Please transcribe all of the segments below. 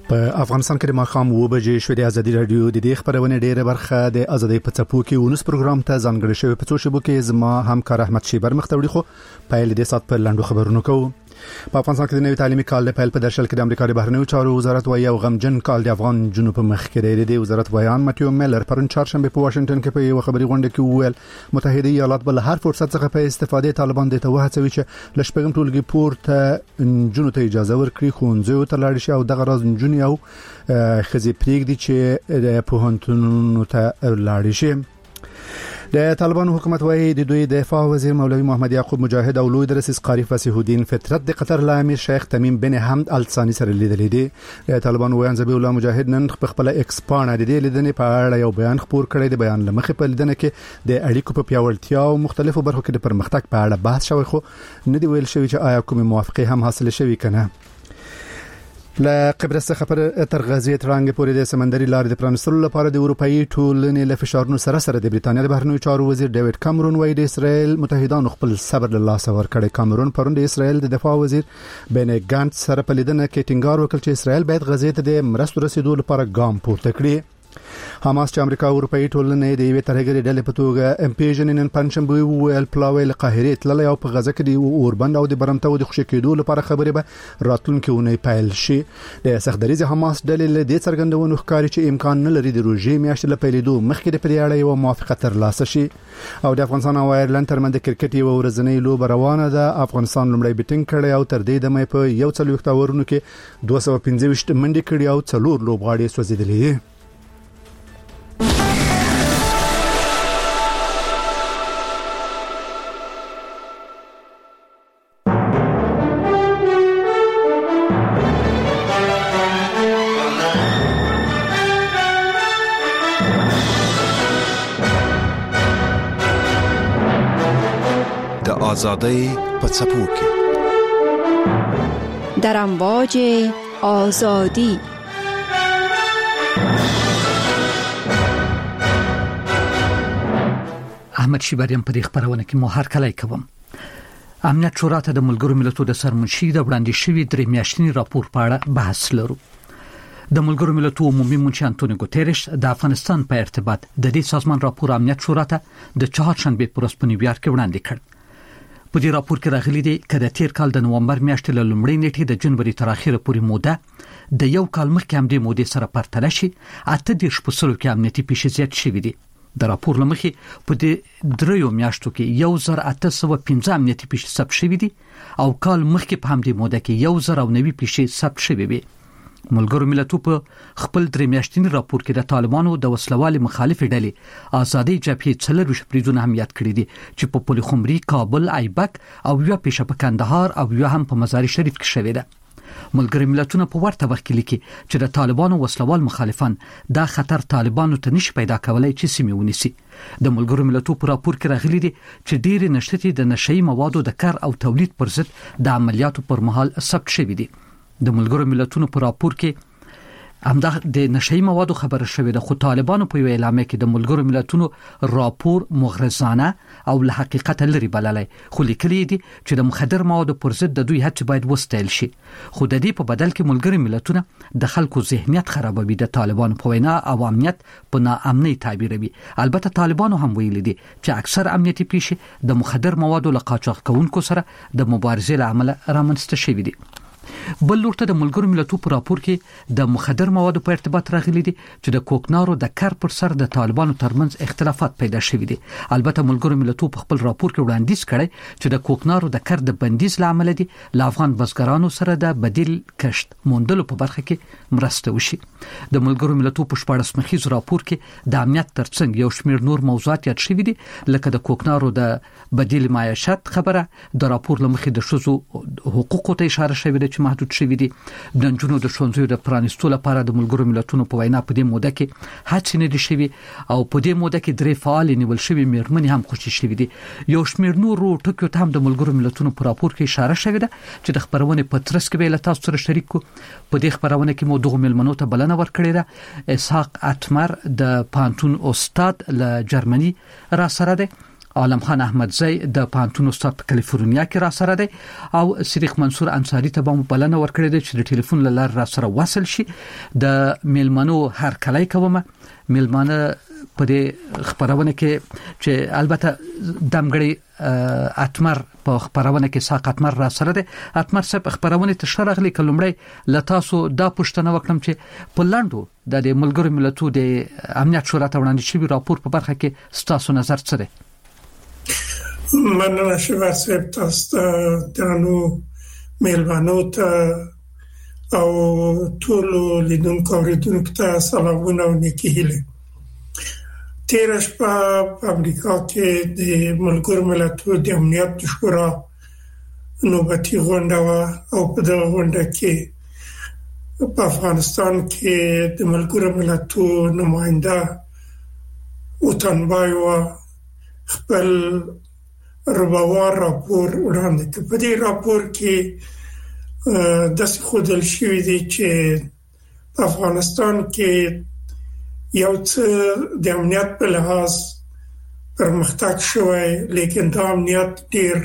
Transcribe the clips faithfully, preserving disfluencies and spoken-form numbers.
په افغانستان کې د ماښام اوه بجې شوې. د ازادي رادیو د دې خبرونه ډیره برخه د ازادي په څپو کې ونس پروګرام ته ځانګړی شوی. په څو شبو کې زما همکار احمد شیبر مختوړي خو په لدې سات په لاندو خبرونو کوو. په افغانستان کې د نوي تعلیمي کال د پیل په درشل کې د امریکا د بهرنیو چارو وزارت وایي او غمجن کال د افغان جنوب په مخ کې دی. د وزارت بیان ماتیو میلر پرون چهارشنبه په واشنگټن کې په یو خبري غونډه کې وویل متحده ایالات بل هر فرصت څخه په استفادې طالبان د توه هڅوي چې لشپږم ټولګي پورته جنونو ته اجازه ورکړي خونځو ته لاړ شي او دغه راز جنونی او خزي پریږدي چې په هنتونو ته لاړ شي. د طالبان حکومت وايي د دوی دفاع وزیر مولوی محمد یعقوب مجاهد او لوی درس قاری فصیح الدین فطرت د قطر له امیر شیخ تمیم بن حمد الثانی سره لیدلې دي. د طالبان وایي ذبیح الله مجاهد نن خپل ایکس پاڼه د دې لیدنې په اړه یو بیان خپور کړی. د بیان لمخې په لیدنه کې د اړیکو په پیاوړتیا او مختلفو برخو کې د پرمختګ په اړه بحث شوی خو نه دی ویل شوی چې آیا کومه موافقه هم حاصله شوی کنه. له قبرص څخه پر تر غزې ترانګ پورې د سمندري لارې د پرانستلو لپاره د اروپאי ټولنې له فشارونو سره سره د بریتانیا د بهرنیو چارو وزیر ډیوډ کامرون وايي د اسرائیل متحدانو خپل صبر له لاسه ورکړی. کامرون پرون د اسرائیل د دفاع وزیر بن ګانټ سره په لیدنه کې ټینګار وکړ چې اسرائیل باید غزې ته د مرستو رسیدو لپاره ګام پورته کړي. حماس چې امریکا او اروپאי ټولنې د یوې ترهګرې ډلې په توګه امپیژنن پنځمبوي ویل پلاوی له قاهره تللی او په غزه کې د اوربند او د برمته او د خوشی کېدو لپاره خبرې به راتلونکي ونې پایل شي. د سختدریز حماس ډلې له دې څرګندونو ښکاري چې امکان نه لري د روژې میاشتې له پیلېدو مخکې د پریاړې یو موافقه ترلاسه شي. او د افغانستان او ایرلند ترمنځ د کرکټ یو ورځنۍ لوبه روانه ده. افغانستان لومړی بیټینګ کړی او تر دې دمه په یو څلوېښت اورونو کې دوه سوه پنځه ویشت منډې کړې او څلور لوبغاړي سوځېدلي. آزادی په څپو کې در امواج آزادی. احمد شیبریم په دې خبرونه کې مو هر کله کوم. امنیت شورا ته د ملګرو ملتونو د سرمنشي د وړاندې شوی درې میاشتنی راپور په اړه بحث لرو. د ملګرو ملتونو عمومي منشي انټونیو ګوتریش د افغانستان په ارتباط د دې سازمان راپور امنیت شورا ته د چهارشنبه پر ورځ په نیویارک کې وړاندې کړ. په دې راپور کې راغلي دي چې د تیر کال د نومبر میاشتې له لومړۍ نیټې د جنوري تر اخره پورې موده د یو کال مخکې هم د مودې سره پرتله شي اته دیرش په سلو کې امنیتي پیښې زیات شوي دي. د راپور لمخې په دې دریو میاشتو کې یو زر اته سوه پنځه امنیتي پیښې ثبت شوي دي او کال مخکې په همدې موده کې یو زر او نوي پیښې ثبت شوي وي. ملګرو ملتونو په خپل درې میاشتنی راپور کې د طالبانو د وسلوال مخالفې ډلې آزادۍ جبهې څلور شپریزونه هم یاد کړی دي چې په پلخمري، کابل، ایبک او یو پیښه په کندهار او یو هم په مزار شریف کې شوې ده. ملګرو ملتونو په ورته وخت کې لیکي چې د طالبانو وسلوال مخالفان دا خطر طالبانو ته نشي پیدا کولای چې سیمه ونیسي. د ملګرو ملتونو په راپور کې راغلي دي چې ډېر نشټې د نشئی موادو د کار او تولید پر ضد د عملیاتو پر مهال ثبت شوي دي. د ملګرو ملتونو په راپور کې همدا د نشئی موادو خبره شوې ده خو طالبانو په یو اعلامیه کې د ملګرو ملتونو راپور مغرضانه او له حقیقت لري بللای خو لیکلي دي چې د مخدر موادو پر ضد د دوی هڅې باید وستایل شي خو د دې په بدل کې ملګرو ملتونه د خلکو ذهنیت خرابوي. د طالبانو په وینا عواميت په ناامنۍ تعبیروي. البته طالبانو هم ویلي دي چې اکثر امنیتي پیښې د مخدر موادو له قاچاق کوونکو سره د مبارزې له امله رامنځته شوې دي. بل لورته د ملګرو ملتونو په راپور کې د مخدر موادو په ارتباط راغلي دي چې د کوکنارو د کار پر سر د طالبانو ترمنځ اختلافات پیدا شوي دي. البته ملګرو ملتونو په خپل راپور کې وړاندیز کړی چې د کوکنارو د کار د بندیز لامل دي له افغان بزګرانو سره د بدیل کشت موندلو په برخه کې مرسته وشي. د ملګرو ملتونو په شپاړس مخیز راپور کې د امنیت ترڅنګ یو شمېر نور موضوعات یاد شوي دي لکه د کوکنارو د بدیل معیشت خبره. د راپور لمخې د ښځو حقوقو ته اشاره شوې ده چې محدود شوي دي. د نجونو د ښوونځیو د پرانیستو لپاره د ملګرو ملتونو په وینا په دې موده کې هڅې نه دي شوي او په دې موده کې درې فعال نیول شوي میرمنې هم خوشي شوي دي. یو شمېر نورو ټکو ته هم د ملګرو ملتونو په راپور کې اشاره شوې ده چې د خبرونې په ترڅ کې به له تاسو سره شریک کو. په دې خبرونه کې مو دغه ملمنو ته بلنه ورکړې ده. اسحاق اتمر د پانتون استاد له جرمني را سره ده عالم خان احمدزی د پانتون استاد په کالیفورنیا کې را سره دی او صدیق منصور انصاری ته به بلنه ورکړې ده چې د ټلیفون لار را سره وصل شي. د میلمنو هر کله کومه میلمانه په دې خبرونه کې چې البته دمګړي اتمر په خبرونه کې ساق اتمر را سره ده. اتمر څخه خبرونه ته شرغلي کلمړی لتاسو دا پښتنه وکړم چې په لاندو د ملګرو ملتونو د امنیت شورا ته وړاندې شوی راپور په برخه کې ستاسو نظر څه دی؟ مننه شوه صاحب، تاسو دانو میلمانو ته او ټول لیدونکو اوریدونکو ته سلامونه او نیکی هیله. تیر شپه په امریکا کې د ملګرو ملتونو د امنیت شورا نوبتي غونډه او په دغه غونډه کې په افغانستان کې د ملګرو ملتونو نماینده وطنبایو خپل ربوار راپور وړاندې کړ. په دې راپور کې د څه خودل شوی دی چې په افغانستان کې یو څه د امنیت په لحاظ پرمختګ شوی، لیکن دا امنیت ډیر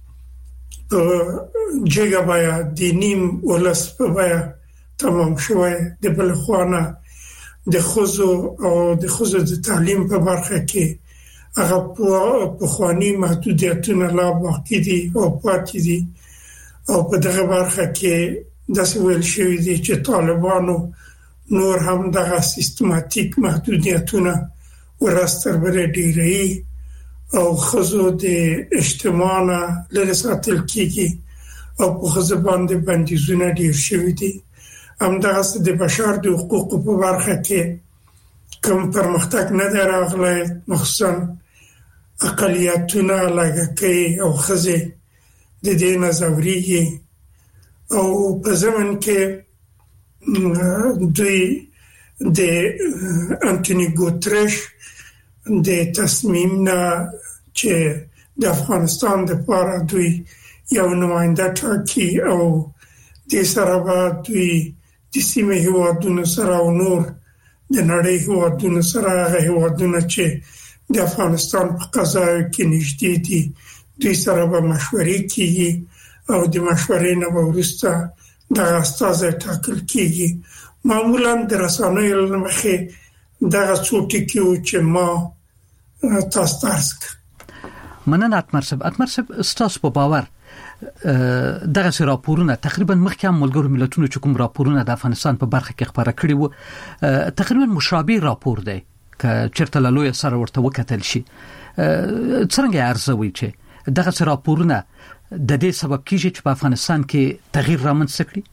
په جګه بیا د نیم ولس په بیا تمام شوی. د بل خوانه د خزو او د خزو د تعلیم په برخه کې هغه په خواني محدودیتونه لا باقی دي او پاتې دي او په دغه برخه کې د څه ویل شوی دی چې طالبانو نور هم دغه سیستماتیک محدودیتونه ورستر بر ډیری او خزو د اجتماع لري ساتل کیږي او په خزو باندې بندیزونه ډیر شوی دي. هم دغه د بشر د حقوقو په برخه کې کوم پرمختګ نه دی راغلی، مخصوصا اقلیتونه لکه کوي او خزه د دې نظریه او په زمن کې دوی د انټونی ګوتریش د تصمیم نه چې د افغانستان لپاره دوی یو نماینده ټاکي او د سره به دوی د سیمې هیوادونو سره او نور د نړۍ هیوادونو سره هغه هیوادونه چې د افغانستان په قضایو کې نږدې دي دوی سره به مشورې کیږي او د مشورې نه وروسته د استازي ټاکل کیږي. معمولا د رسنیو له مخې دغه څو ټکي چې ما تاسو تاسو مننه اتمرسب اتمرسب ستاسو په باور دغه راپورونه تقریبا مخکې هم ملګرو ملتونو چې کوم راپورونه د افغانستان په برخه کې خبره کړي وو تقریبا مشابه راپور دی ک چرته له لوی سره ورته وکتل شي. څنګه ارزوي چې دغه راپورونه د دې سبب کیږي چې په افغانستان کې تغییر رامنځته کړي؟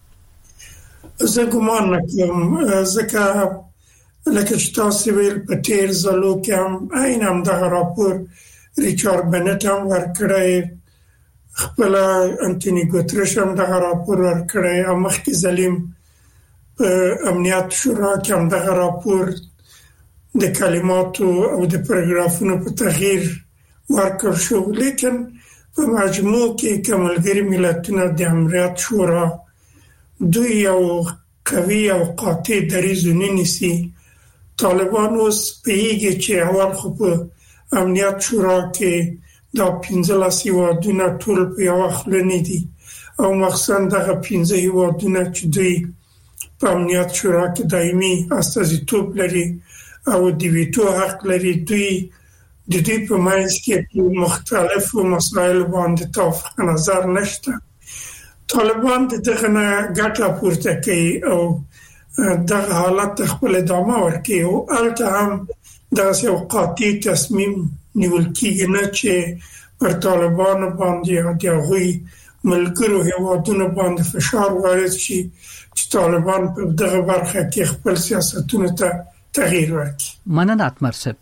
زه ګومان نه کوم، ځکه لکه چې تاسو ویل په تیر ځلو کې هم عین هم دغه راپور ریچارډ بنټ هم ورکړی، خپل انټونی ګوتریش هم دغه راپور ورکړی او مخکې ځلیم په امنیت شورا کې هم دغه راپور د کلماتو او د پاراګرافونو په تغییر ورکړ شو. لیکن په مجموع کې ملګري ملتونه د امنیت شورا دوی یو قوي او قاطع دریځ ونیسي. طالبان اوس پیږي چې اول خو په امنیت شورا کې دا پنځلس هیوادونه ټول په یو خل نه دي او مخصوصا دغه پنځه هیوادونه چې دوی په امنیت شورا کې دایمي استازیتوب لري او د ویټو حق لري، دوی د دې په منځ کې مختلفو مسایلو باندې توافق نظر نشته. طالبان دغه نه ګټه پورته کوي او دغه حالت خپل ادامه ورکوي او البته هم دغه یو قاطع تصمیم نیول کېږي نه چې پر طالبانو باندې او د هغوی ملګرو هیوادونو باندې فشار وارد شي چې طالبان په دغه برخه کې خپل سیاستونو ته تغییر ورکړي. مننه اتمرسب.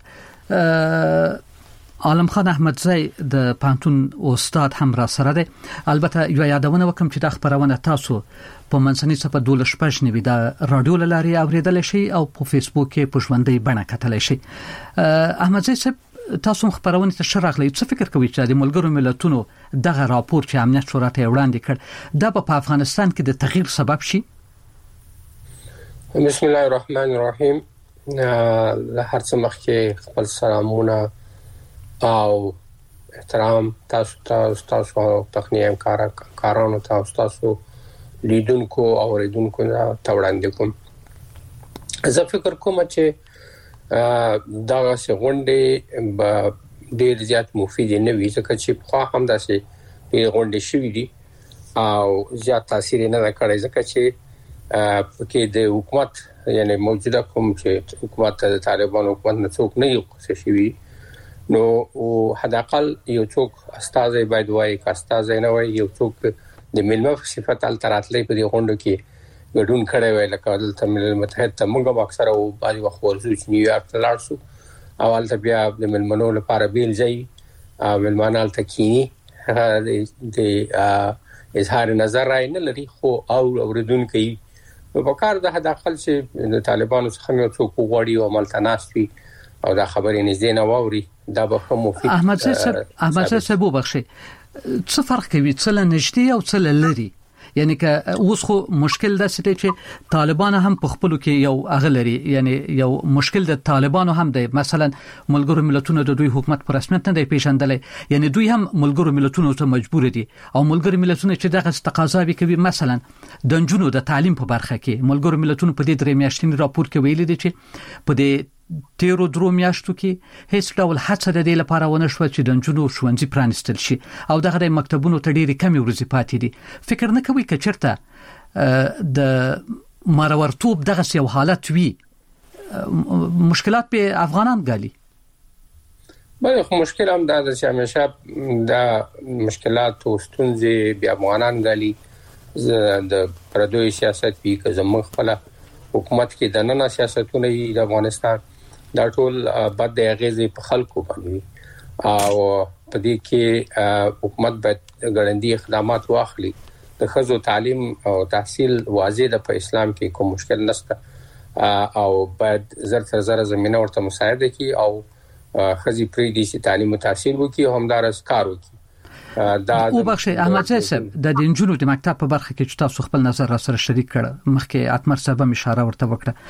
عالم خان احمدزی د پانتون استاد هم را سره ده. البته یو یادونه وکم چې د خبرونه تاسو په منځنۍ صفه دولس شپږ نوي د رادیو لاري اوریدل شي او په فیسبوک کې په ژوندۍ بڼه کتل شي. احمدزی صاحب تاسو خبرونه ته شرغلی څه فکر کوئ چې د ملګرو ملتونو دغه راپور چې امنیت شورا ته وړاندې کړ دا په افغانستان کې د تغییر سبب شي؟ بسم الله الرحمن الرحیم. له هر څه مخکې خپل سلامونه او احترام تاسو تاسو تاسو تخنیه کار کارانو تاسو تاسو لیدونکو او اوریدونکو ته وړاندې کوم. زه فکر کوم چې دا غونډې به ډېر زیات مفید نه وي ځکه چې په هم داسې غونډې شوې دي او زیات تاثیر نه کړی ځکه چې پکې د حکومت یعنی موجوده کوم چې حکومت د طالبانو حکومت نه څوک نه یو څه شوی نو او حداقل یو څوک استاد باید وایي که استاد نه وایي یو څوک د ملمه صفات التراتلې په دې غونډو کې ګډون کړی وای لکه دلته ملل متحد ته موږ اکثره او باندې وخت ورزو چې نیویارک ته لاړ شو اول ته بیا د ملمنو لپاره بیل ځای ملمانال تکینی د اظهار نظر راي نه لري خو او اوریدونکو نو په کار د حداقل چې د طالبانو څخه یو څوک غوړي او عمل تناسوي او دا خبرې نږدې نه واوري دا به هم مفید. احمد صاحب احمد صاحب وبخښي څه فرق کوي څه لنجدي او څه لري یعنی که اوس خو مشکل ده چې طالبان هم په خپل کې یو اغلري یعنی یو مشکل د طالبانو هم دی مثلا ملګرو ملتونو د دوی حکومت پر رسمیت نه دی پیژندلې یعنی دوی هم ملګرو ملتونو ته مجبور دي او ملګرو ملتونو چې دغه تقاضا کوي مثلا د جنونو د تعلیم په برخه کې ملګرو ملتونو په دې درې میاشتې راپور کې ویلي دي چې په دې تیرو درو میاشتو کې هیڅ ډول هڅه د دې لپاره ونه شو چې د جنونو ښوونځي پرانستل شي او دغه د مکتبونو ته ډېری کمی ورځې پاتې دي فکر نه کوي چې چرته د مارورتوب دغه یو حالت وي مشکلات په افغانان غالي بله خو مشکل هم دا چې همیشه دا مشکلات او ستونزې بیا افغانان غالي د پردوی سیاست وی که زموږ خپل حکومت کې د نن سیاستونه د افغانستان دا ټول بد د اغیزې په خلکو باندې او په دې کې حکومت باید ګړندی اقدامات واخلي د خزو تعلیم او تحصیل واضح د په اسلام کې کوم مشکل نشته او باید زر تر زر زمينه ورته مساعده کی او خزي پرې دي چې تعلیم او تحصیل وکي او همدارس کار وکي. دا او بخښه احمد صاحب د دینجونو د مکتب په برخه کې چې تاسو خپل نظر را سره شریک کړ مخکې اتمر صاحب هم اشاره ورته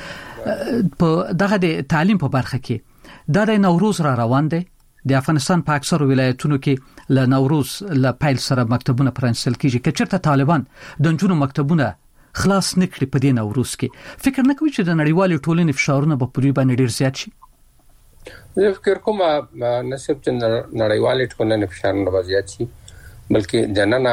وکړه په دغه د تعلیم په برخه کې د نوروز را روان دی د افغانستان په اکثر ولایتونو کې ل نوروز ل پیل سره مکتبونه پرانستل کیږي چې چیرته طالبان د جنونو مکتبونه خلاص نکړي په دې نوروز کې فکر نه کوي چې د نړیوال ټولنې فشارونه په پوری باندې ډیر زیات شي. زه فکر کوم نسب چې نړیوال ټولنې فشارونه وضعیت شي بلکې د نن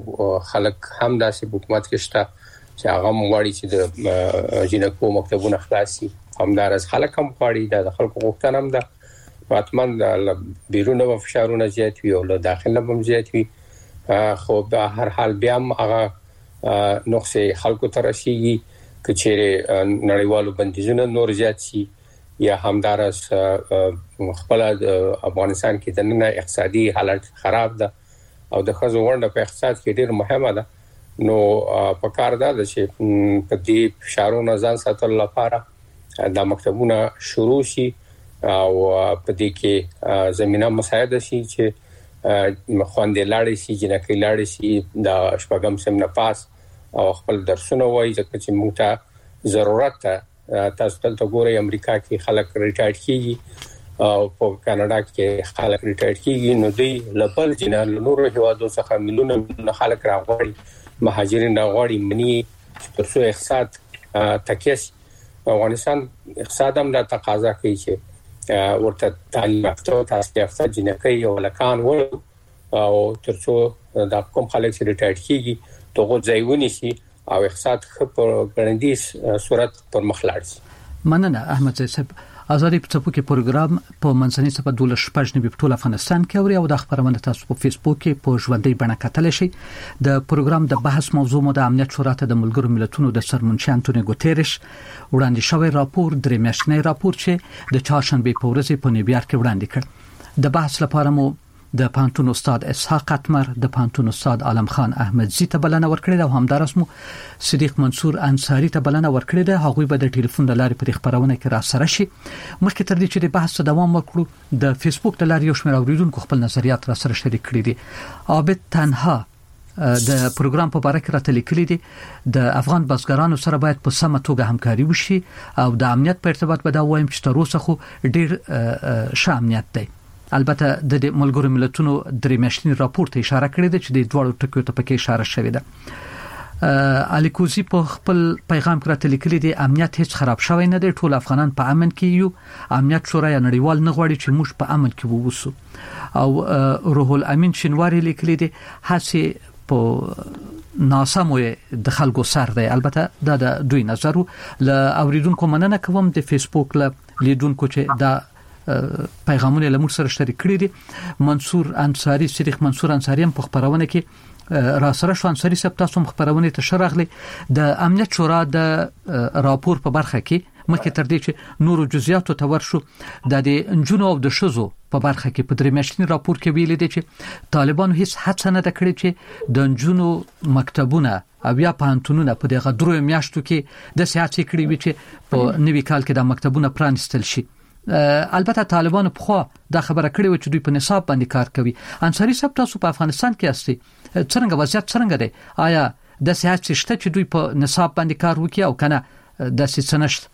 خلک هم داسې حکومت کې شته چې هغه مغواړي چې د جنکو مکتبونه خلاصي همدارس خلک هم غواړي د خلکو غوښتنه هم ده فاطمه د بیرونه فشارونه زیات وي او له داخله هم زیات وي خو په هر حال بیا هم هغه نقصې خلکو ته رسیږي چې چیرې نړیوالو بندیزونه نور زیات شي یا همدارس خپل افغانستان کې د نن اقتصادي حالت خراب ده او د خزو ورنده په اقتصاد کې ډیر مهمه ده نو په کار ده چې په دې فشارونو ځان ساتل لپاره د مکتبونو شروع شي او په دې کې زمينه مساعده شي چې مخوندې لاړې شي جنکې لاړې شي د شپږم سم نه پاس او خپل درسونه وایي چې موږ ته ضرورت ده تاسو ته ګورئ امریکا کې خلک ریټایر کیږي او په کاناډا کې خلک ریټایر کیږي نو دوی لپاره جنال نور هیوادو څخه ملیونه خلک راغوري مهاجرین راغوري منی ترڅو اقتصاد تکیس افغانستان اقتصاد هم د تقاضا کوي چې ورته تعلیم یافته تاسو یافته جنکې او لکان و او ترڅو د کوم خلک چې ریټایر کیږي توغه ځایونی شي او اقتصاد خپل ګړندی صورت پر مخ لاړ شي. مننه احمد صاحب. ازادي په ټاپو کې پروګرام په منځني صفه دوله شپږ نبي په ټول افغانستان کې اوري او د خبرونه تاسو په فیسبوک کې په ژوندۍ بڼه کتل شي. د پروګرام د بحث موضوع مو د امنیت شورا ته د ملګرو ملتونو د سرمنشي انټونیو ګوتيريش وړاندې شوی راپور درې میاشتنی راپور چې د چهارشنبه په ورځ په نیویارک کې وړاندې کړ. د بحث لپاره مو د پانتون استاد اسحاق اتمر د پانتون استاد عالم خان احمدزي ته بلنه ورکړې ده او همدارس مو صدیق منصور انصاری ته بلنه ورکړې ده. هغوی به د ټلیفون د لارې پر خبرونه کې را سره شي. مخکې تر دې چې د بحث دوام وکړو د فیسبوک د لارې یو شمېر اوریدونکو خپل نظریات را سره شریک کړي دي. عابد تنها د پروګرام په اړه راته لیکلي دي د افغان بزګرانو سره باید په سمه توګه همکاري وشي او د امنیت په ارتباط به دا وایم چې تر اوسه خو ډیر ښه امنیت دی. البته د ملګرو ملتونو درې میاشتنی راپور ته اشاره کړې ده چې د دوه ټکو ته پکې اشاره شوې ده. الیکوزی په خپل پیغام کې راته لیکلي دي امنیت هیڅ خراب شوی نه دی، ټول افغانان په امن کې یو. امنیت شورا یا نړیوال نه غواړي چې موږ په امن کې ووسو. او روح الامین شینواری لیکلي دي هڅه په ناسمو د خلکو سر دی. البته دا د دوی نظر ل اوریدونکو مننه کوم د فیسبوک ل لیدونکو چې دا پیغامونه لمر سره شریک کړی دي. منصور انصاری شریخ منصور انصاری هم په خبرونه کې را سره شو. انصاری صاحب تاسو هم خبرونه ته شرغلي د امنیت شورا د راپور په برخه کې مخکې تر دې چې نورو جزئیاتو ته ورشو د انجونو او د شزو په برخه کې په درې میاشتنی راپور کې ویل دي چې طالبانو هیڅ هڅه نه کړې چې د انجونو مکتبونه او یا پانتونونه په دغه درو میاشتو کې د سیاسي کړي وي چې په نوي کال کې د مکتبونه پرانستل شي. البته طالبانو په خوا دا خبره کړې و چې دوی په نصاب باندې کار کوي. انصاری صاحب تاسو په افغانستان کې یاستئ، څنګه وضعیت څنګه دی؟ آیا د سیاسي شته چې دوی په نصاب باندې کار وکړي او کنه د سیاسي نشته؟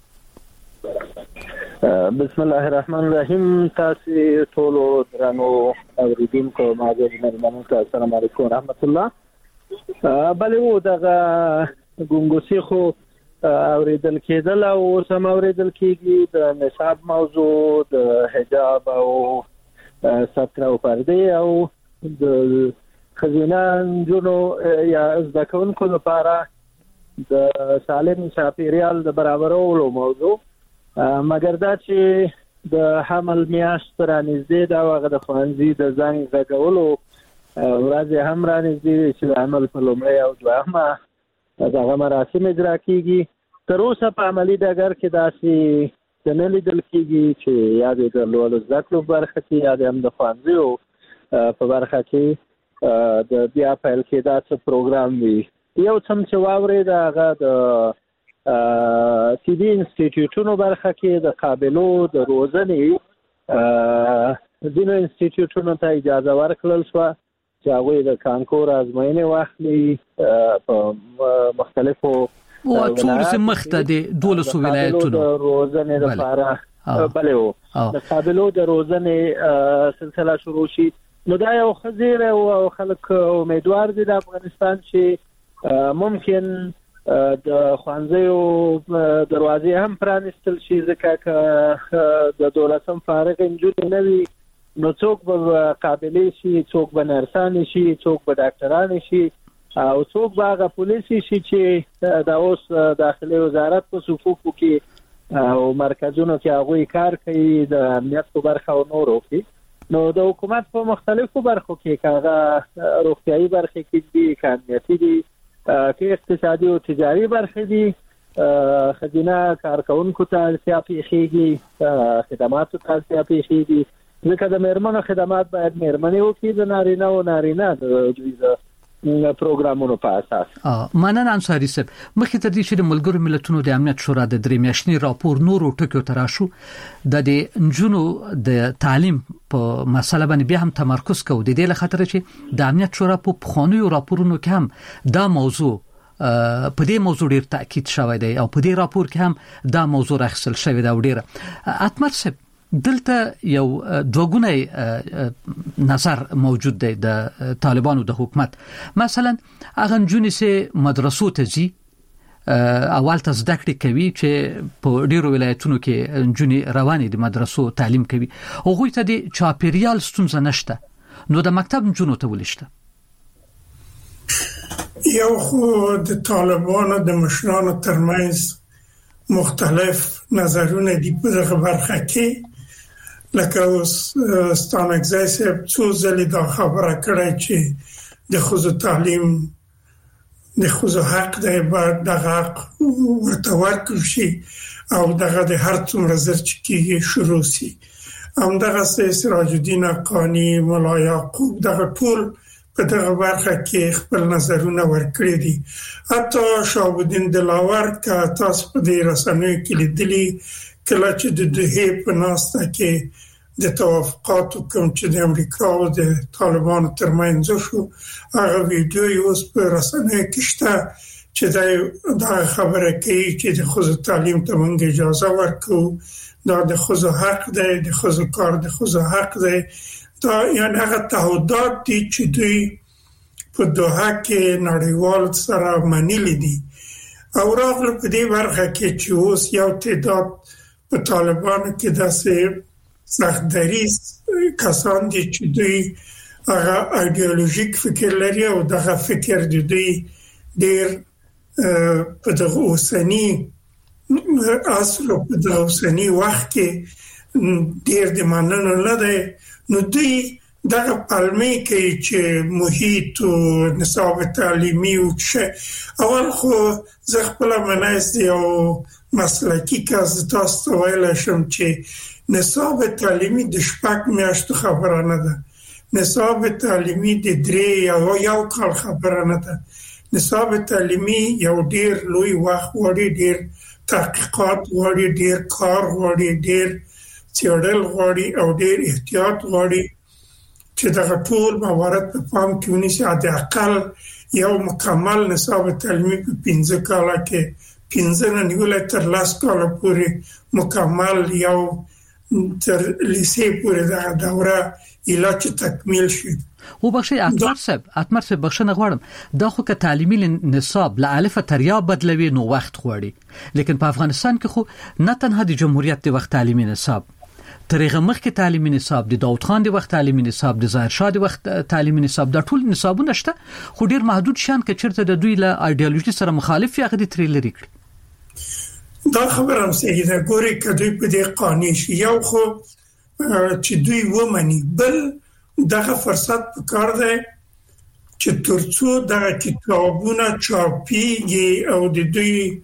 بسم الله الرحمن الرحیم. تاسو ټول درنو اوریدونکو ماجر مېرمنو ته السلام علیکم ورحمت الله. بلې و دغه ګونګوسی خو اوریدل کېدل او سم اوریدل کېږي د نصاب موضوع، د حجاب او ستر او پرده او د خزینه جنو یا ځکهونکو لپاره د سالم چاپیریال د برابرولو موضوع. مګر دا چې د حمل میاشت رانږدې دا هغه د خوانزي د زنګ غږولو ورځ هم رانږدې چې د عمل په لومړی او دوهمه دغه مراسم اجرا کیږي. تر اوسه په عملي ډګر کې داسې نه لیدل کیږي چې یا د لوړو زده کړو برخه کې یا د هم د خوانزیو په برخه کې د بیا پیل کې دا څه پروګرام وي. یو څم چې واورې دا هغه د سی ډي انسټیټیوټونو برخه کې د قابلو د روزنې ځینو انسټیټیوټونو ته اجازه ورکړل شوه چې هغوی د کانکور ازموینې واخلي په مختلفو او څومره مخته دي دولسو ولایتونو د روزنې لپاره. بلې و د قابلو د روزنې سلسله شروع شي. نو دا یو خزیر او خلک امیدوار دي د افغانستان چې ممکن د خوانزیو دروازې هم پرانستل شي، ځکه که د دولتم فارغ انجونې نه وي نو څوک به قابلې شي، څوک به نرسانې شي، څوک به ډاکټرانې شي او څوک به هغه پولیسي شي چې د اوس داخلي وزارت په صفوفو کې او مرکزونو کې هغوی کار کوي د امنیت په برخه او نورو کې. نو د حکومت په مختلفو برخو کې که هغه روغتیایي برخې کې دي، که امنیتي دي، که اقتصادي او تجاري برخې دي، خزینه کارکونکو ته اړتیا پیښیږي، خدماتو ته اړتیا پیښیږي. ځکه د میرمنو خدمات باید میرمنې وکړي، د نارینه او نارینه د دوی د پروګرامونو په اساس. مننه انصاری صاحب. مخکې تر دې چې د ملګرو ملتونو د امنیت شورا د درې میاشتنی راپور نورو ټکو ته راشو، د دې نجونو د تعلیم په مسله باندې بیا هم تمرکز کوو، د دې لخاطر چې د امنیت شورا په پخوانیو راپورونو کې هم دا موضوع په دې موضوع ډیر تاکید شوی دی او په دې راپور کې هم دا موضوع راخصل شوی دی. ډیره اتمر صاحب دلته یو دوګونی نظر موجود دی د طالبانو د حکومت. مثلا هغه نجونې چې مدرسو ته ځي اول ته زده کړې کوي چې په ډیرو ولایتونو کې نجونې روانې د مدرسو تعلیم کوي، هغوی ته د چاپیریال ستونزه نشته، نو د مکتب نجونو ته ولې شته؟ یو خو د طالبانو د مشرانو ترمنځ مختلف نظرونه دي په دغه برخه کې. لکه اوس ستانکزی صاحب څو ځلې دا خبره کړې چې د ښځو تعلیم د ښځو حق دی، باید دغه حق ورته ورکړل شي او دغه د هر څومره زر چې کېږي شروع شي. همدغسې سراج الدین حقانی، ملا یعقوب دغه ټول په دغه برخه کې خپل نظرونه ورکړي دي. حتی شهاب الدین دلاور که تاسو په دې رسنیو کې لیدلي کله چې د دوحې په ناسته کې د توافقاتو کوم چې د امریکا او د طالبانو ترمنځ شو، هغه ویډیو یې اوس په رسنیو کې شته چې دا خبره کوي چې د ښځو تعلیم ته موږ اجازه ورکوو، دا د خزو حق دی، د خزو کار د خزو حق دی. دا یعنی هغه تعهدات دي چې دوی په دوحه کې نړیوال سره منلي دي او راغله په دې برخه کې چې اوس یو تعداد په طالبانو کې داسې سخت‌دریز کسان دي چې دوی هغه ایدئولوژیک فکر لري او دغه فکر د دوی ډېر په دغه اوسنی اصل په دغه اوسنی وخت کې ډېر د مننه نه دی. نو دوی دغه پلمې کې چې محیط او نصاب تعلیمي او څه اول خو زه خپل منایست او مسلکی کس تاسو ویل شم چې نصاب تعلیمي د شپږ میاشتو خبره نه ده، نصاب تعلیمي د درې یا یو کال خبره نه ده. نصاب تعلیمي یو ډیر لوی وخت وړي، ډیر تحقیقات وړي، ډیر کار وړي، ډیر څېړل وړي او ډیر احتیاط وړي چې دا ټول موارد په پام کې ونیسي. د اقل یو مکمل نصاب تعلیمي په پنځه کاله کې پنځه نه نیولې تر لس کاله پورې مکمل یو تر لیسې پورې دا دوره علاج تکمیل شي. او بخشي اتمر صاحب اتمر صاحب بخښنه غواړم، دا خو که تعلیمي نصاب له الف تر یا بدلوي نو وخت غواړي، لیکن په افغانستان کې خو نه تنها د جمهوریت د وخت تعلیمي نصاب، ترغه مخکې تعلیمي نصاب، د داوود خان د وخت تعلیمي نصاب، د ظاهر شاه د وخت تعلیمي نصاب، دا ټول نصابونه شته خو ډیر محدود شان کې چیرته د دوی له ایدئولوژي سره مخالف یا غدي تری لري کړي. دا خبره هم صحیح ده. ګوري کدی په دې قانون شي یو خو چې دوی ومني، بل دغه فرصت پکار دی چې ترڅو دغه کتابونه چاپیږي او د دوی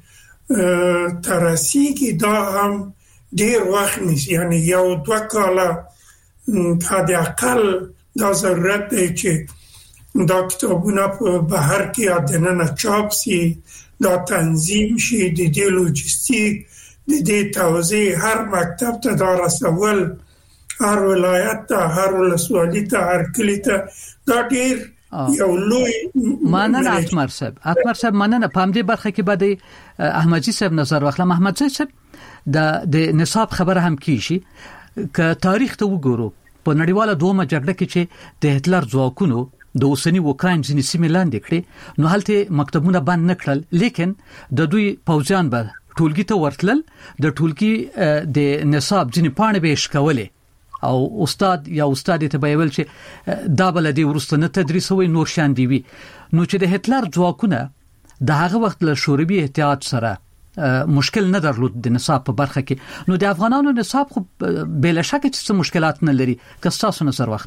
ترسیږي دا هم ډیر وخت نیسي، یعنی یو دوه کاله حد اقل دا ضرورت دی چې دا کتابونه په بهر کې دننه چاپ شي، دا تنظیم شي، د دې لوجستیک، د دې توزیع، هر مکتب ته دا رسول، هر ولایت ته، هر ولسوالي ته، هر کلی ته، دا ډیر یو لوی مننه. اتمر صاحب اتمر صاحب مننه. په همدې برخه کې باندې احمدجي صاحب نظر واخلم. احمدجي صاحب د د نصاب خبره هم کیږي ک تاریخ ته وګورو په نړیواله دومره جګړه کې چې د هټلر ځواکونو د اوسنی اوکراین ځینې سیمې لاندې کړې، نو هلته مکتبونه بند نکړل، لیکن د دوی پوځیان به ټولګي ته ورتلل، د ټولګي د نصاب ځینې پاڼې به شکولې او استاد یا استاد ته به ویل چې دا بل دی ورسته نه تدریس وي نور شان دی وي. نو چې د هټلر ځواکونه د هغه وخت له شوروي احتیاط سره مشکل نه درلود د نصاب په برخه کې، نو د افغانانو نصاب خو بلا شک چې څه مشکلات نه لري. که تاسو نظر واخلئ.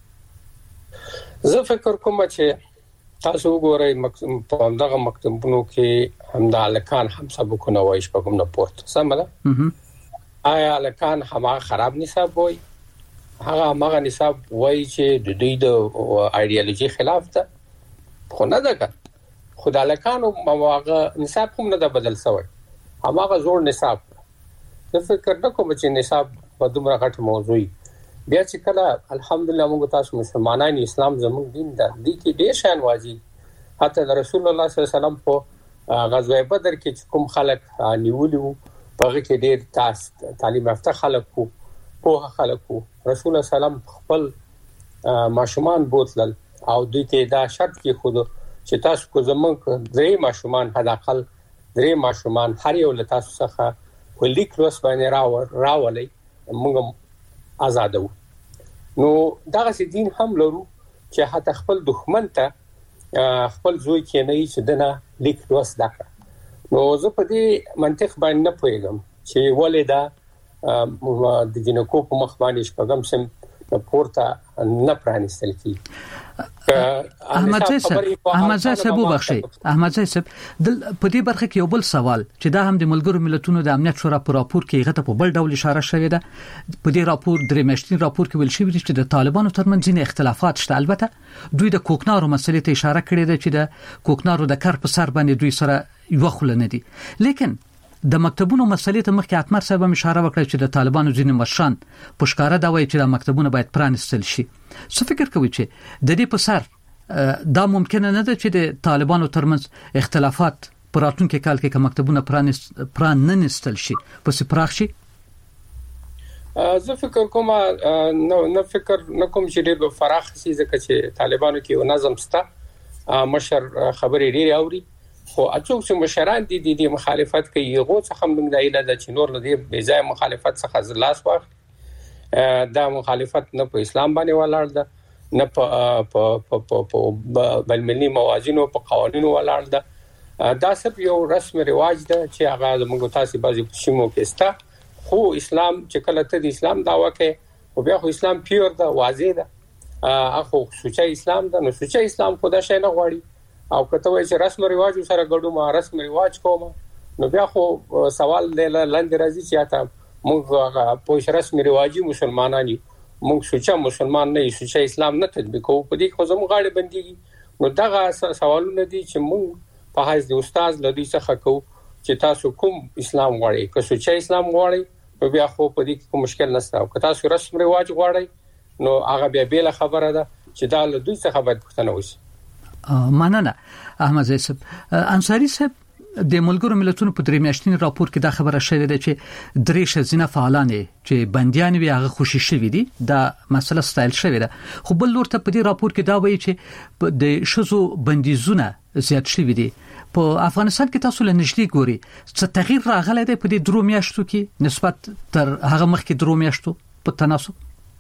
زه فکر کوم چې تاسو وګورئ په دغه مکتبونو کې هم د الکان هم سبقونه وایي په کوم نه پورت سمله آیا الکان هم خراب نصاب وایي، هغه هغه نصاب وایي چې د دوی د ایدئولوژي خلاف ده، خو نه ده خو د الکانو مواقع نصاب هم نه ده بدل شوی، هغه زوړ نصاب. زه فکر نه کوم چې نصاب په دومره غټ موضوعي بیا چې کله الحمدلله موږ تاسو مسلمانان اسلام زموږ دین ده دي کې ډېر شان واجب، حتی رسول الله صلی الله علیه وسلم په غزوه بدر کې کوم خلک نیولیو په هغه کې ډېر تاس تعلیم یافته خلک وو، په خلک وو. رسول الله سلام خپل ماشومان بوتلل او دوی ته دا شرط کې خود چې تاسو کو زمونږ درې ماشومان حد اقل درې ماشومان هر یو له تاسو څخه په لیک لوس باندې راو راولي موږ آزادو. نو دغه سي دین هم لرو چې حتی خپل دښمن ته خپل زوی کې نه چې دنه لیک لوس دکړه. نو زه په دې منطق باندې نه پوهیږم چې ولې دا د جنکو په مخ باندې شپږم سم پورته نه پرانستل کی. احمد صاحب احمد صاحب وبخښي احمد صاحب د په دې برخه کې یو بل سوال چې دا هم د ملګرو ملتونو د امنیت شورا په راپور کې غته په بل ډول اشاره شوې ده. په دې راپور درې میاشتې راپور کې ویل شوی چې د طالبانو ترمنځ ځینې اختلافات شته. البته دوی د کوکنارو مسلې ته اشاره کړې ده چې د کوکنارو د کار په سر باندې دوی سره یو خل نه دي، لیکن د مکتبونو مسلې ته مخکې اتمر صاحب هم اشاره وکړه چې د طالبانو ځینې مشران په ښکاره دا وایي چې د مکتبونه باید پرانستل شي. څه فکر کوي چې د دې په سر دا ممکن نه ده چې د طالبانو ترمنځ اختلافات په راتلونکي کال کې کوم مکتبونه پرانست پران نه نستل شي پس پراخ شي؟ زه فکر کوم نو نه فکر نه کوم چې ډېر فراخ شي ځکه چې طالبانو کې یو نظم ستا مشر خبرې ډېر اوري خو اڅو چې مشران دي د مخالفت کوي یو څه هم د ایله د چنور لدی بې ځای مخالفت څخه لاس واخ دا مخالفت نه په اسلام باندې ولاړ ده نه په په په بل ملي موازینو په قوانینو ولاړ ده دا صرف یو رسم رواج ده چې هغه موږ تاسو بعضی شمو کې ستا خو اسلام چې کله ته د اسلام داوا کوي او بیا خو اسلام پیور ده واضح ده اخو سوچا اسلام ده نو سوچا اسلام خدا شي نه غواړي او کته وای چې رسم رواج سره ګډو ما رسم رواج کوم نو بیا خو سوال لاندې راځي چې تا موږ په رسم رواجي مسلمانانی موږ سوچا مسلمان نه سوچا اسلام نه تطبیق کوو په دې خو زموږ غاړه بنديږي نو دغه سوالونه دي چې موږ په حیث د استاد لدی څخه کوو چې تاسو کوم اسلام غواړئ که سوچا اسلام غواړئ نو بیا خو په دې کې کوم مشکل نشته او که تاسو رسم رواج غواړئ نو هغه بیا بیل خبره ده چې دا له دوی څخه باید پوښتنه وشي. مننه احمد زیسب انصاری صاحب د ملګرو ملتونو په درې میاشتنی راپور کې دا خبره شوې ده چې درې شزینه فعالان چې بنديان وي هغه خوشي شوي دي دا مسله ستایل شوې ده خو بل لور ته په دې راپور کې دا وایي چې د شزو بندیزونه زیات شوي دي په افغانستان کې تاسو له نږدې ګوري څه تغییر راغلی دی په دې درو میاشتو کې نسبت تر هغه مخکې درو میاشتو په تناسب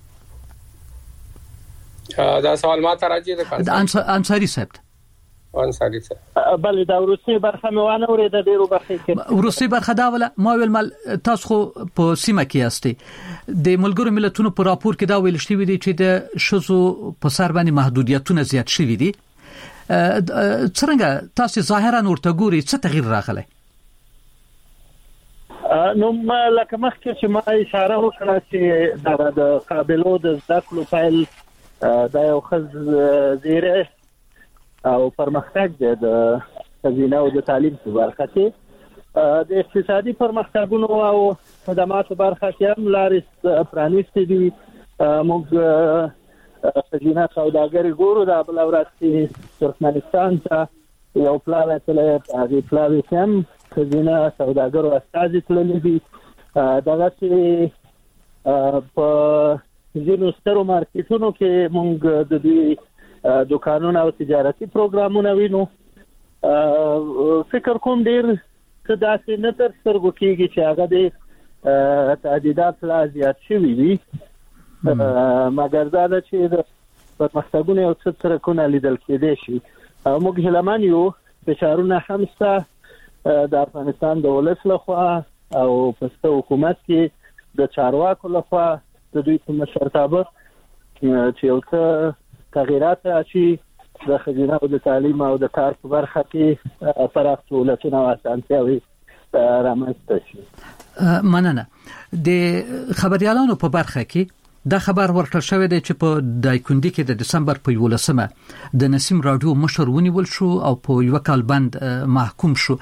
دا سوال ما ته راځي د انصاری صاحب انصاری صاحب بل دا روسي برخه مې وانه ورېده ډیرو برخه کې روسي برخه دا ولا ما ویل مال تاسو خو په سیمه کې یاستئ د ملګرو ملتونو په راپور کې دا ویل شوی دی چې د شذو په سر باندې محدودیتونه زیات شوي دي څنګه تاسو ظاهرا ورته ګوري څه تغییر راغلی نو لکه مخکې چې ما اشاره وکړه چې د قابلو د ذکر فایل دا یو خز زیره او پرمختګ د خزینه او د تعلیم په برخه کې د اقتصادي پرمختګونو او خدماتو برخه کې هم لارې پرانیستې دي موږ خزینه سوداګري ګورو د بل ورځ کې ترکمنستان ته یو پلان تللی هغه پلان هم خزینه سوداګرو استازي تللی دي دغه چې په ځینو سترو مارکیټونو کې موږ د دې دوکانونو او تجارتي پروګرامونه وینو فکر کوم ډیر څه داسې نه تر سترګو کېږي چې هغه د تعدیدات لا زیات شوي وي مګر دا ده چې د پرمختګونو یو څه ترکونه لیدل کېدای شي موږ هیلهمن یو فشارونه هم شته د افغانستان د ولس لخوا او په حکومت کې د چارواکو لخوا د دوی په مشرتابه چې یو څه تغییرات راشي د خزینه او د تعلیم او د کار په برخه کې پراخ سهولتونه او اسانتیاوې رامنځته شي. مننه. د خبريالانو په برخه کې دا خبر ورکړل شوی دی چې په دایکندي کې د دسمبر په یولسمه د نسیم رادیو مشر ونیول شو او په یو کال بند محکوم شو.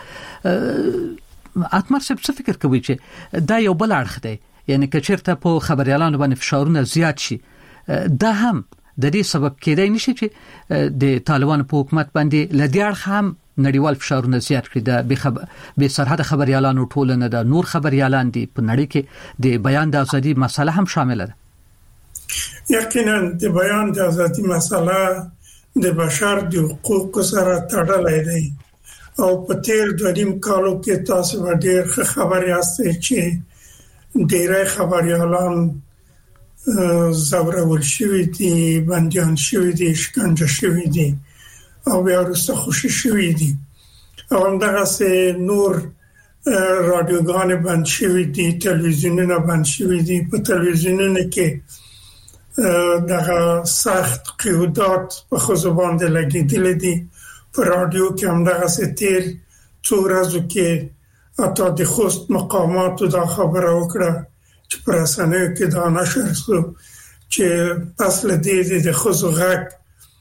اتمر څه فکر کوي چې دا یو بل اړخ دی یعنی که چیرته په خبريالانو باندې فشارونه زیات شي دا هم د دې سبب کېدای نشي چې د طالبانو په حکومت باندې لدی اړخ هم نړیوال فشارونه زیات کړي د به خبر به سرحد خبريالانو ټولنه د نور خبريالان دي په نړۍ کې د بیان د ازادي مسله هم شامل ده. یقینا د بیان د ازادي مسله د بشر د حقوقو سره تړلې ده او په تیر دوه نیم کالو کې تاسو ډېر خبر یاستئ چې ډېر خبريالان زورول شوی دي بنديان شوی دي شکنجه شوی دي او بیا وروسته خوشی شوی دي او همدغه سه نور رادیوګان بند شوی دي تلویزیونونه بند شوی دي په تلویزیونونو کې دغه سخت قیودات په خصوص باندې لګیدل دي په رادیو کې همدغه سه تیر څو ورځې کې اته د خوست مقامات دا خبره وکړه چې پر اسانه کې دا نشر شو چې پس لدې د خصوص غږ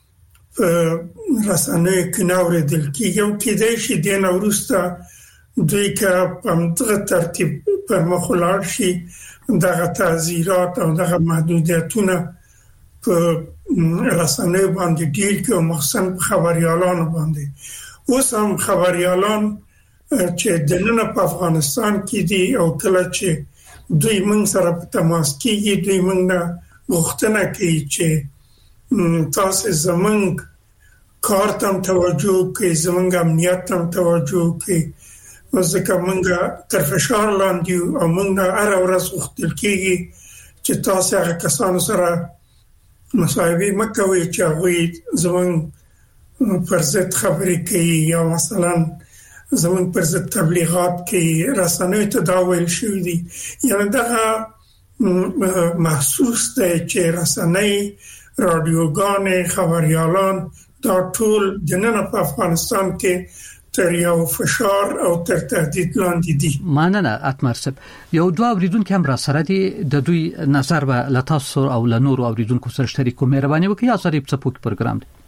رسانه کې نور دل کېږي او کېدای شي د نورسته دوی که په متغه ترتیب پر مخولار شي دغه تعزیرات او دغه محدودیتونه په رسانه باندې ډیر کې او مخصوصا خبريالانو باندې اوس هم خبريالان چې دنه په افغانستان کې دي او کله چې دوی موږ سره په تماس کې دوی موږ نه غوښتنه کوي چې تاسو زمونږ کار ته توجه کوي، زمونږ امنیت ته توجه کوي. ځکه موږ تر فشار لاندې او موږ هر ورځ غوښتل کېږي چې تاسو هغه کسانو سره مصاحبه مکوئ چې هغه زمونږ پر ضد خبرې کوي یا مثلا زمونږ پر ضد تبلیغات کوي. رسنیو ته دا ویل شوی دي، یعنی دا محسوس دی چې رسنۍ، رادیوګانې، خبريالان دا ټول د نن په افغانستان کې تر یو فشار او تر تهدید لاندې دي. مننه اتمر صاحب. یو دوه اوریدونکو هم را سره دي، د دوی نظر به لتاسو او لنور اوریدونکو سره شریکو. مهرباني وکړئ ازاري په پوک پروګرام دی.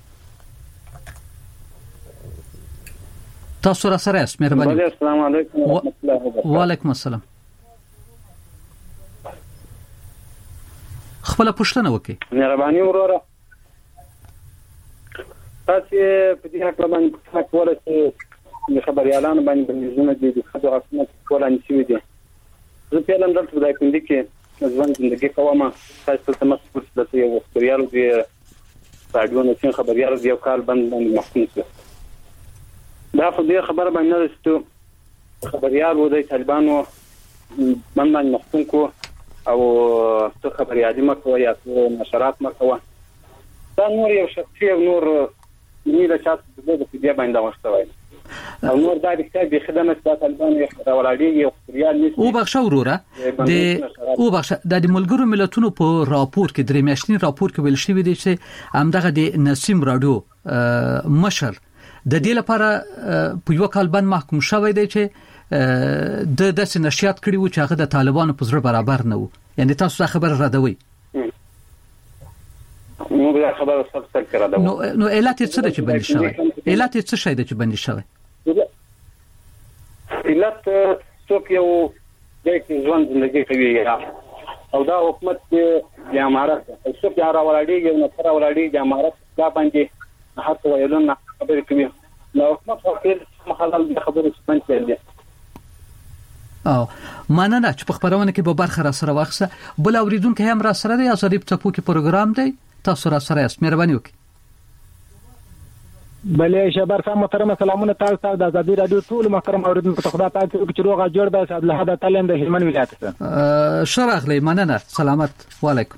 تاسو را سره است. مهرباني. السلام علیکم و رحمت الله وبرکاته. وعلیکم السلام. خپل پوښتنه وکړئ. مهرباني وروره. تاسو په دې حق باندې څه کولای شئ د خبريالانو باندې بندیزونه دي د خبرو حکومت کولای شي دي. زه په لندن کې د کوم دي کې ځوان ژوندۍ کومه تاسو ته مسؤل د یو خبريالو دی رادیو نه څنګه خبريالو دی یو کال بند باندې محکوم شو. دا خو دې خبره باندې نه چې خبريالو د طالبانو باندې محکوم کو او څه خبريالي مکو یا نشرات مکو. دا نور یو شخصي نور نه له چاته د دې باندې واستوي او نور دا د خدمت د طالبانو یو ولادي یو خبريال نشي. او بخښه وروره د او بخښه د ملګرو ملتونو په راپور کې درې میاشتنی راپور کې ویل شوی دی چې همدغه د نسیم رادیو مشر د دې لپاره په یو کال باندې محکوم شوی دی چې د داسې نشریات کړي و چې هغه د طالبانو په زړه برابر نه وو. یعنی تاسو دا خبر ردوي؟ نو دا خبره څه کړه دا نو نو علت څه ده چې بند شوی؟ علت څه شي ده چې بند شوی؟ علت څوک یو د ژوند زندگی کوي او دا حکومت د امارات څوک یا راوړاډي یو نه راوړاډي د امارات دا باندې حتی ویلون خبرې کوي. نو حکومت خپل مخالف خبرې څنګه کوي؟ او مننه چې په خبرونه کې به برخه را سره واخصه. بل اوریدونکو هم را سره دی ازاري په پوک پروګرام دی. تاسو را سره است. مهرباني وکړئ. بلې شبر سم محترم سلامونه تاسو د ازادي رادیو ټول محترم اوریدونکو ته خدا پاک چې روغه جوړ به صاحب له هدا تلند هلمند ولایت څخه شرغلی. مننه. سلامت. وعلیکم.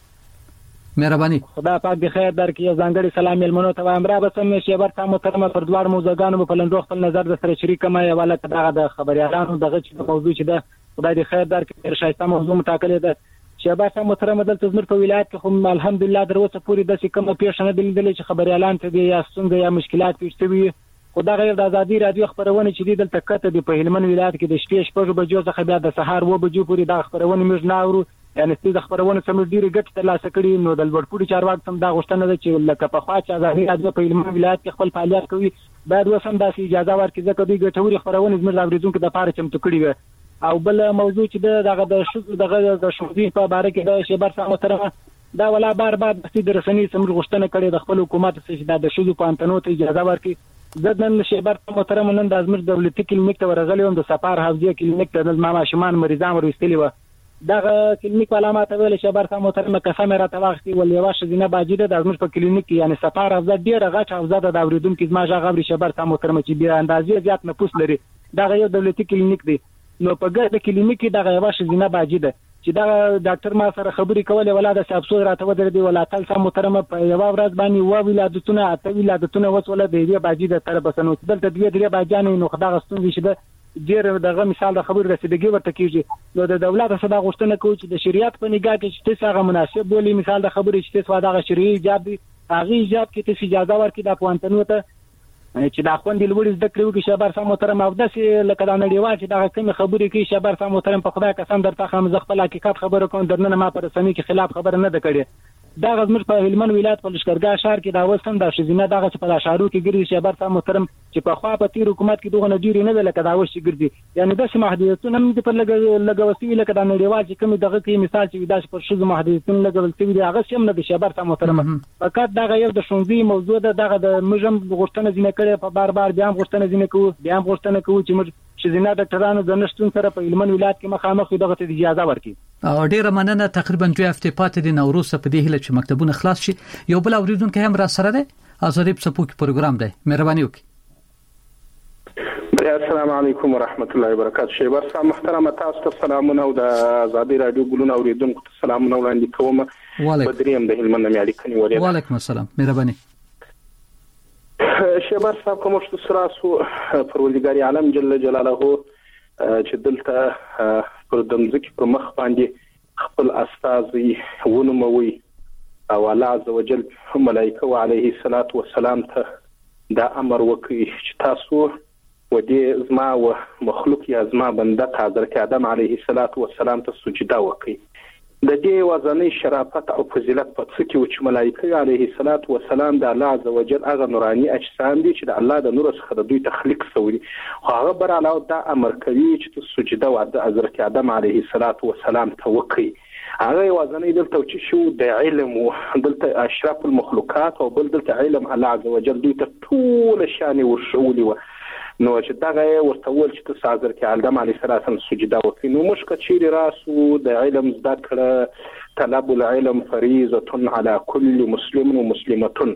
مهرباني. خدا پاک به خیر درکړي. ځانګړي سلام ملمنو ته امره به سم شبر سم محترم پر دوار موضوعګانو په لندو خپل نظر د سره شریک ما یواله دغه د خبريالانو دغه چې موضوع چې ده خدای دې خیر درکړي. شایسته موضوع متاکل ده. شباب سم محترم دلته زمر په ولایت کې خو الحمدلله دروسه پوری د څه کومه پیښه نه دلیدل چې خبريالان ته یا څنګه یا مشکلات پیښتوي. خدای غیر د ازادي رادیو خبرونه چې دلته کته د په هلمند ولایت کې د شپې شپږ بجو څخه بیا د سهار و بجو پورې د خبرونه موږ نه اورو. یعنی ستاسو د خبرونه سم ډیره ګټه ترلاسه کړي. نو د لوړپوړي چارواکو سم دا غوښتنه ده چې لکه په خوا چې ازادي رادیو په هلمند ولایت کې خپل فعالیت کوي باید وسم داسې اجازه ورکړي ځکه دوی ګټوري خبرونه زموږ اوریدونکو د لپاره چمتو کړي وي. او بل موضوع چې دغه د شذ دغه د شذ په باره کې د شبر سم محترم دا ولا بار بار د رسنۍ سم غوښتنه کړي د خپل حکومت چې د شذ په انتنو ته اجازه ورکړي. زدن شبر سم محترم نن د ازمر دولتي کلینیک ته ورغلی د سفار حوزه کلینیک ته د ماما شمان مریضان ورستلی و. دغه کلینیک علامات ویل شبر سم محترم قسم را توغتي ول یو شذینه باجیده د ازمر په کلینیک یعنی سفار حوزه ډیره غټ حوزه د اوریدونکو زما ژغوري شبر سم محترم چې بیا اندازې زیات نفوس لري. دغه یو دولتي کلینیک دی. نو په ګرد کلینیک کې دغه یو شذینه باجیده چې دا ډاکټر ما سره خبرې کولې ولاده صاحب سو راته ودرې دی ولا تل سم محترم په یو ورځ باندې و ولادتونه اته ولادتونه وسوله دی دی باجیده تر بسنو دلته دی دی باجانې نو خدای غستون شي د ډیر دغه مثال د خبر رسیدګي ورته کیږي. نو د دولت صدا غوښتنه کوي چې د شریعت په نگاه کې چې څه هغه مناسب بولی مثال د خبرې چې څه دغه شریعي ایجاب دی هغه ایجاب کې ته اجازه ورکړي د پوانتنو ته چې دا خوندې لوړ زده کړو کې شبر سم محترم او داسې لکه دا نړیوال چې دا کوم خبرې کوي شبر سم محترم په خدای قسم درته خام ز خپل حقیقت خبره کوم درنه ما پر رسمي کې خلاف خبره نه ده کړې. دا غزمر په هلمند ولایت په لشکرګاه شهر کې دا وسم د شذینه دغه په لاشارو کې ګرځي شبر سم محترم چې په خوا په تیر حکومت کې دغه نډيري نه لکه دا وشي ګرځي. یعنی د محدودیتونه هم په لګ لګوسي لکه دا نړیوال چې کوم دغه کې مثال چې داس پر شذ محدودیتونه لګول شوی دی هغه هم نه د شبر سم محترم فقط دغه یو د شونځي موضوع ده. دغه د مجم غوښتنه ځینې کړي په بار بار بیا غوښتنه ځینې کوو بیا غوښتنه کوو چې شزینه ډاکټرانو د نشټون سره په هلمند ولایت کې مخامخ دغه ته اجازه ورکړي. او ډیره مننه. تقریبا دوه هفته پاتې د نوروز په دې هله چې مکتبونه خلاص شي. یو بل اوریدونکو هم را سره ده. آزادی په سپوږ پروګرام دی. مهرباني وکړئ. السلام علیکم ورحمت الله وبرکاته. شیبر صاحب محترم تاسو ته سلامونه او د آزادی رادیو ګلونه اوریدونکو ته سلامونه وړاندې کوم. بدریم د هلمند مې اړیکې نیولې. وعلیکم السلام. مهرباني. شیبر صاحب کوم څه سراسو پروردګار عالم جل جلاله چې دلته پر دمځکه پر مخ باندې خپل استازي ونوموي او الله عز وجل ملائکه علیه الصلاۃ والسلام ته دا امر وکړي چې تاسو و دې زما و مخلوق یا زما بنده حضرت آدم علیه الصلاۃ والسلام ته سجده وکړي. د دې وزنی شرافت او فضیلت په څه کې چې ملائکه علیه الصلاۃ والسلام د الله عز وجل هغه نوراني اجسام دي چې د الله د نور څخه د دوی تخلیق شوی هغه بر علاوه دا امر کوي چې سجده و د حضرت آدم علیه الصلاۃ والسلام ته وکړي. هغه وزنی دلته چې شو د علم او دلته اشراف المخلوقات او بل دلته علم الله عز وجل دوی ته ټول شان ورشولي و نو چې دا غي ورته ول چې تاسو حاضر کې آدم علیه السلام سجده وکړي. نو مشکل چیرې راسو د علم ذکر طلب العلم فریضه على كل مسلم ومسلمه.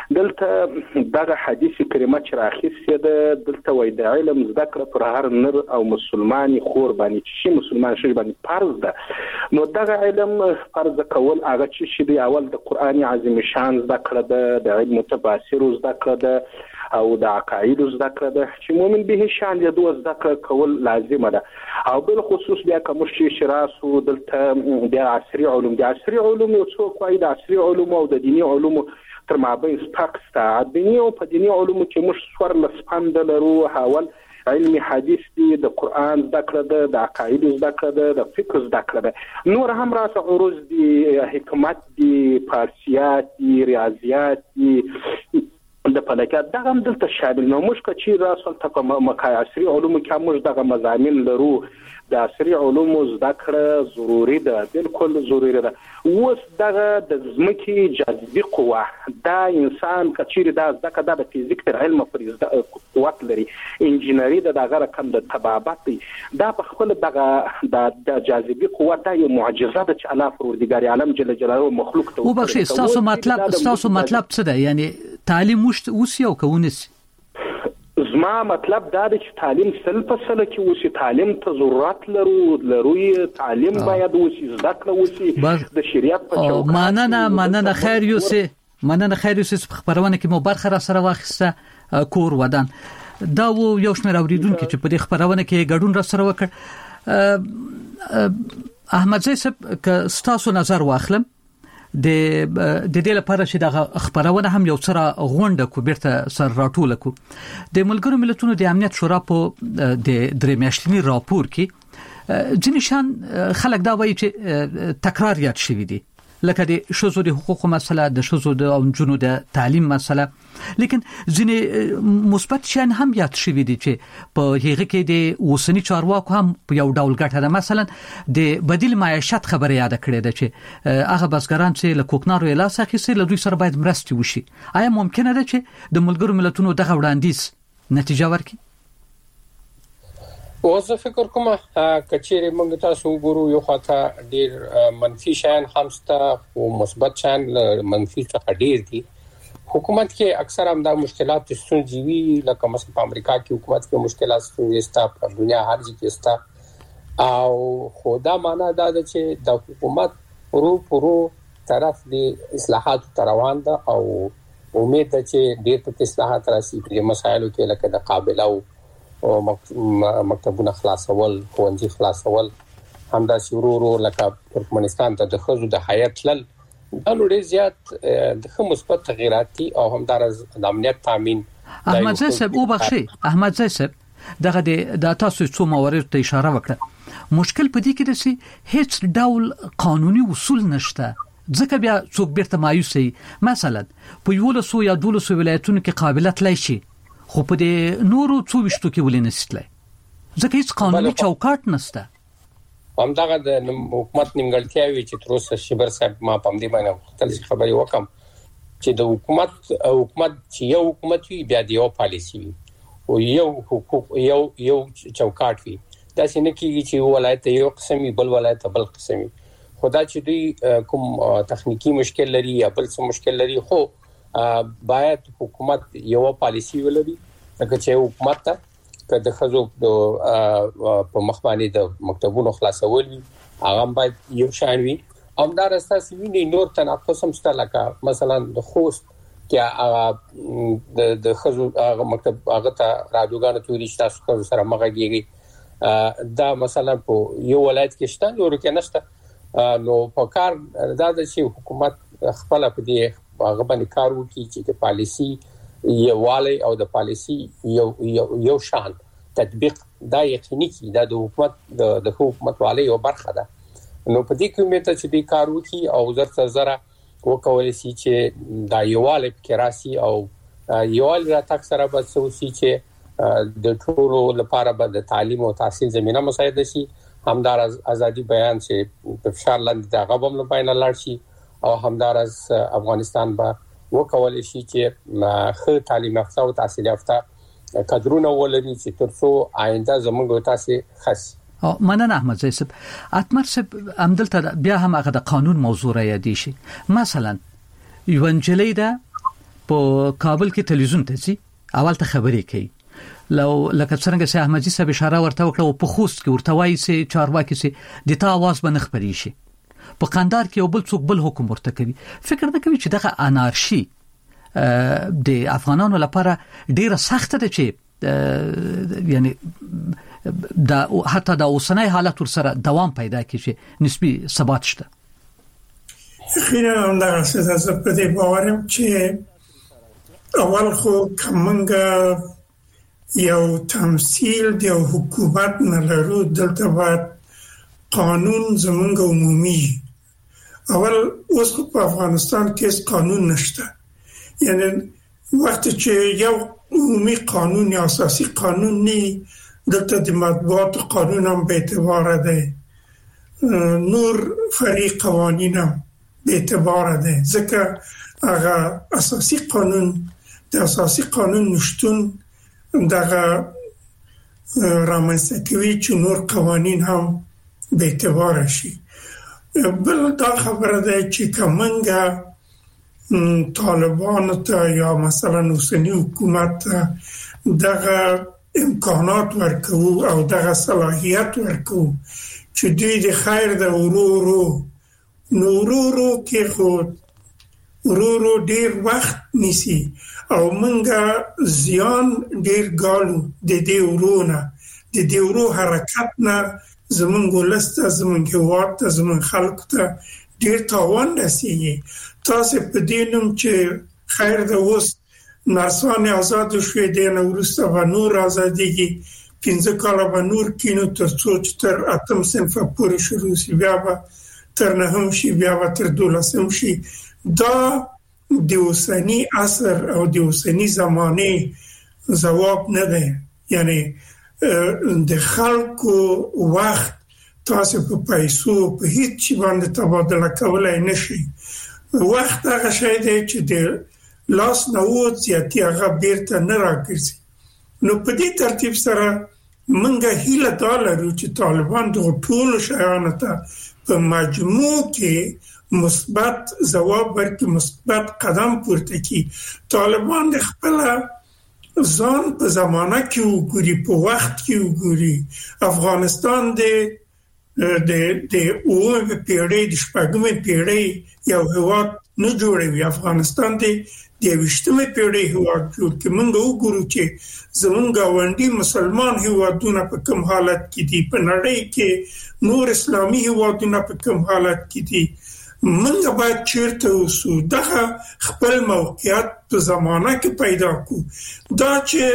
دلته دا حدیث کریمه چې راخیسه ده دلته وای د علم ذکر پر هر نر او مسلمانی خور باندې چې مسلمان شي باندې فرض ده. نو دا علم فرض کول هغه چې دی اول د قران عظیم شان ذکر ده د علم متفاسر ذکر ده او د عقاید ذکر ده چې مؤمن به شان د دوه ذکر کول لازم ده. او بل خصوص بیا کوم شي شراسو دلته د عصري علوم د عصري علوم او څو کوي د عصري علوم او د دینی علوم تر مابین فرق شته. د دینی او په دینی علوم کې مش سور لسپند لرو حوال علم حدیث دی د قران ذکر ده د عقاید ذکر ده د فقه ذکر ده. نور هم راس عروض دی حکمت دی فارسیات دی ریاضیات دی د فلکات دغه هم دلته شامل نو مشکل چې راسل ته مکای عصري علوم کې موږ دغه مضامین لرو. د عصري علوم ذکر ضروری ده بالکل ضروری ده. اوس دغه د ځمکې جاذبي قوه دا انسان کچیر دا ذکر د فزیک تر علم پر قوت لري انجینری د دغه رقم د تبابت دا په خپل دغه د جاذبي قوه د یو معجزه ده چې الله پروردګار عالم جل جلاله مخلوق ته وبخښي. تاسو مطلب تاسو مطلب څه ده؟ یعنی تعلیم مشت اوس یو کوونس زما مطلب دا دی چې تعلیم سل په سل کې اوسي تعلیم ته ضرورت لرو لروي تعلیم باید اوسي ذکر اوسي د شریعت په چوکاټ. مننه مننه خیر یوسي مننه خیر یوسي په خبرونه کې مو برخه را سره واخیسته کور ودان دا و یو شمېر اوریدونکو چې په دې خبرونه کې ګډون را سره وکړ. احمد زئی صاحب که ستاسو نظر واخلم د د دې لپاره چې د خبرونه هم یو سره غونډه کو بیرته سر راټول کو د ملګرو ملتونو د امنیت شورا په د درې میاشتنی راپور کې ځینې شان خلک دا وایي چې تکرار یاد شوی دی لکه د شوزو د حقوقو مسله د شوزو د اونجونو د تعلیم مسله. لیکن ځینې مثبت شان هم یاد شوی دي چې په هغه کې د اوسنی چارواکو هم په یو ډول ګټه ده. مثلا د بدیل معیشت خبره یاد کړې ده چې هغه بسګران چې له کوکنارو لاس اخیستي له دوی سره باید مرستې وشي. آیا ممکنه ده چې د ملګرو ملتونو دغه وړاندیز نتیجه ورکړي؟ اوس فکر کوم کچېره موږ تاسو وګورو یو خاطر ډیر منفي شان همستا او مثبت شان منفي څخه ډیر دي. حکومت کې اکثر هم دا مشکلات ستونزې وي لکه مثلا په امریکا کې حکومت کې مشکلات ستونزې ستا په دنیا هر ځای کې ستا او خدا معنا دا ده چې د حکومت پرو پرو طرف د اصلاحات روان ده او امید ده چې ډیر په اصلاحات راشي په مسایلو کې لکه د قابله او او مکتبونه خلاصول خوندې خلاصول همدا شورو لکه ترکمنستان ته د خزو د حیات لل دا لوړ زیات د خو مثبت تغیرات او همدارز د امنیت تامین. احمد زئی صاحب وبخښي احمد زئی صاحب دغه د تاسو څو موارد ته اشاره وکړه. مشکل په دې کې ده چې هیڅ ډول قانوني اصول نشته ځکه بیا څوک بیرته مایوسي. مثلا په یو له سو یا دولو سو ولایتونو کې قابلیت لای شي خو په دې نورو څو وشتو کې ولې نشته ځکه هیڅ قانوني چوکاټ نشته. همدغه د حکومت نیمګړتیاوي چې تر اوسه شبر صاحب ما پم دی باندې خپل خبري وکم چې د حکومت حکومت چې یو حکومت وي بیا د یو پالیسی وي او یو حقوق یو یو چوکاټ وي دا څنګه کیږي چې ولایت یو قسمي بل ولایت بل قسمي خدا چې دوی کوم تخنیکی مشکل لري یا بل څه مشکل لري خو باید حکومت یو پالیسی ولري لکه چې حکومت ته کله خزو په مخباني د مکتبونو خلاصول هغه باید یو شان وي همدار اساسي وي نور تناقض هم شته لکه مثلا د خوست کې د د خزو هغه مکتب هغه ته رادیوګانو توري تاسو سره مغږیږي دا مثلا په یو ولایت کې شته نور کې نشته نو په کار دا د شي حکومت خپل په دې هغه باندې کار وکړي چې د پالیسی یووالی او د پالیسی یو یو شان تطبیق دا یقیني کی دا د حکومت د حکومت والی یو برخه ده نو په دې کې مته چې د کار وکړي او زر زره وکولای شي چې دا یووالی کې راسي او یووالی را تک سره به څه چې د ټولو لپاره به د تعلیم او تحصیل زمينه مساعده شي همدار ازادي بیان چې په فشار لاندې دا غوښم نه پاینه لاړ شي او همدار از افغانستان به وکولای شي چې خو تعلیم یافته او تحصیل یافته کادرونه ولري چې ترڅو آینده زموږ تاسو خاص او مننه احمد زیسب اتمر سب عمدلته بیا هم هغه د قانون موضوع را یادی شي مثلا یو انجلی ده په کابل کې تلویزیون ته سي اول ته خبرې کوي لو لکه څنګه چې احمد زیسب اشاره ورته وکړه او په خوست کې ورته وایي چې چارواکي سي د تا आवाज باندې خبري شي په قندار کې یو بل څوک بل حکم ورته کوي فکر نه کوي چې دغه انارشي د افغانانو لپاره ډیره سخته ده چې یعنی دا حتی دا اوسنۍ حالت ور سره دوام پیدا کړي نسبی ثبات شته خیره هم دا څه زه په دې باورم چې اول خو کومنګ یو تمثيل د حکومت نه لرو دلته باید قانون زمونږ عمومي اول اوس په افغانستان کې قانون نشته یعنی وخت چې یو عمومي قانون یا اساسي قانون نه دلته د مطبوعات قانون هم به اعتبار ده نور فريق قوانین هم به اعتبار ده ځکه هغه اساسي قانون د اساسي قانون نشتون دغه رامنځته کوي چې نور قوانین هم به اعتبار شي بل دا خبره ده چې کومنګ طالبان ته یا مثلا اوسنی حکومت دغه امکانات ورکو او دغه صلاحیت ورکو چې دوی د خیر د ورورو نورورو کې خود ورورو ډیر وخت نیسی او منګه زیان ډیر ګالو د دې ورونه د دې ورو حرکت نه زمونږ ولسته زمونږ هوات زمونږ خلق ته ډیر تاوان رسیږي تاسو په دې نوم چې خیر د اوس ناسان آزاد شوې دي نو ورسته و نور آزادیږي پنځه کاله به نور کینو تر څو چې تر اتم صنف پورې شروع شي بیا به تر نهم شي بیا به تر دولسم شي دا د اوسنی عصر او د اوسنی زمانه جواب نه دی یعنی د خلکو وخت تاسو په پیسو په هیڅ شي باندې تبادله کولای نشي وخت هغه شی دی چې د لاس نه وځي چې هغه بیرته نه راګرځي نو په دې ترتیب سره منګه هیله دالرو چې طالبان د ټول شایانو ته په مجموع کې مثبت جواب ورکړي مثبت قدم پورته کړي طالبان د خپل ځان په زمانہ کې وګوري په وخت کې وګوري افغانستان د د د اوه پیړۍ د شپږمې پیړۍ یو هواد نه جوړوي افغانستان د د وشتمې پیړۍ هواد جوړ کې موږ وګورو چې زمونږ غونډي مسلمان هوادونه په کوم حالت کې دي په نړۍ کې نور اسلامي هوادونه په کوم حالت کې دي موږ باید چیرته اوسو دغه خپل موقعیت په زمانہ کې پیدا کو دا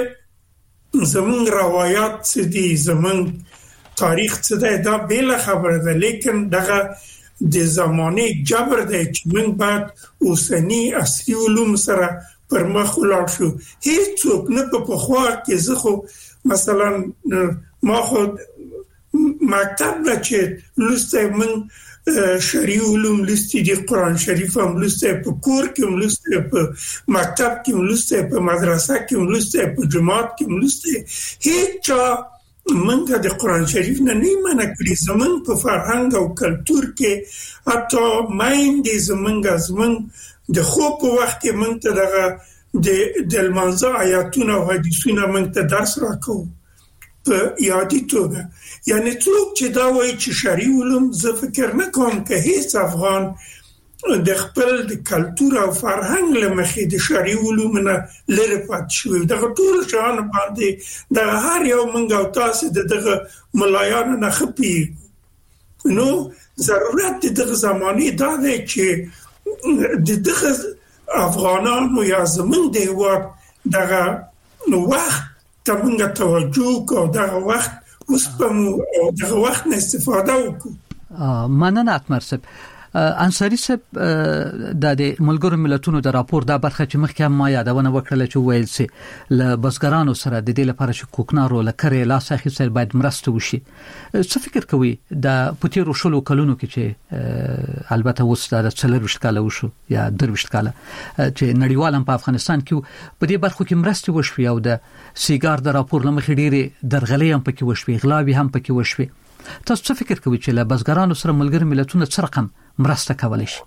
چې زمونږ روایت څه دي زمونږ تاریخ څه دی دا بل خبره ده لیکن دغه د زمانه جبر دی چې موږ باید اوسنی عصري علوم سره پر مخ ولاړ شو هیڅوک نه په پخوا کې زه خو مثلا ما خو مکتب نه چې لسته من شرعي علوم لستي دي قرآن شریف هم لسته په کور کې هم لسته په مکتب کې هم لسته په مدرسه کې هم لسته په جماعت کې هم لسته هیڅ منګه د قرآن شریف نه نه منع کړی زمون په فرهنګ او کلچر کې حتی مایندې زمونږ زمون د خو په وخت کې مونږ ته دغه د د منځه آیاتونه او حدیثونه مونږ ته درس راکو په یادی توګه یعنی څوک چې دا وایي چې شرعي علوم زه فکر نه کوم که هیڅ افغان د خپل د کلچر او فرهنګ لمخې د شرعي علوم نه لري پات شوی دغه ټول شان باندې د هر یو منګ او تاسو دغه ملایانو نه خپي نو ضرورت دغه زماني دا دی چې دغه افغانانو یا زمونږ د هیواد دغه وخت ته موږ توجه کو دغه وخت اوس په دغه وخت نه استفاده وکړو. مننه اتمر صاحب. انصاری صاحب د ملګرو ملتونو د راپور د برخه چې مخکې ما یادونه وکړه چې ویل سي ل بسګرانو سره د دې لپاره چې کوکنارو لکره لاس اخیستل باید مرسته وشي. څه فکر کوي د پوتیرو شلو کلونو کې چې البته اوس د څلور کاله وشو یا درويشت کاله چې نړیوال په افغانستان کې په دې برخو کې مرسته وشوي او د سیګار د راپور لمخې ډېری درغلې هم پکې وشوي غلاوي هم پکې وشوي. تاسو څه فکر کوي چې ل بسګرانو سره ملګرو ملتونو څه رقم مرسته کولای شي؟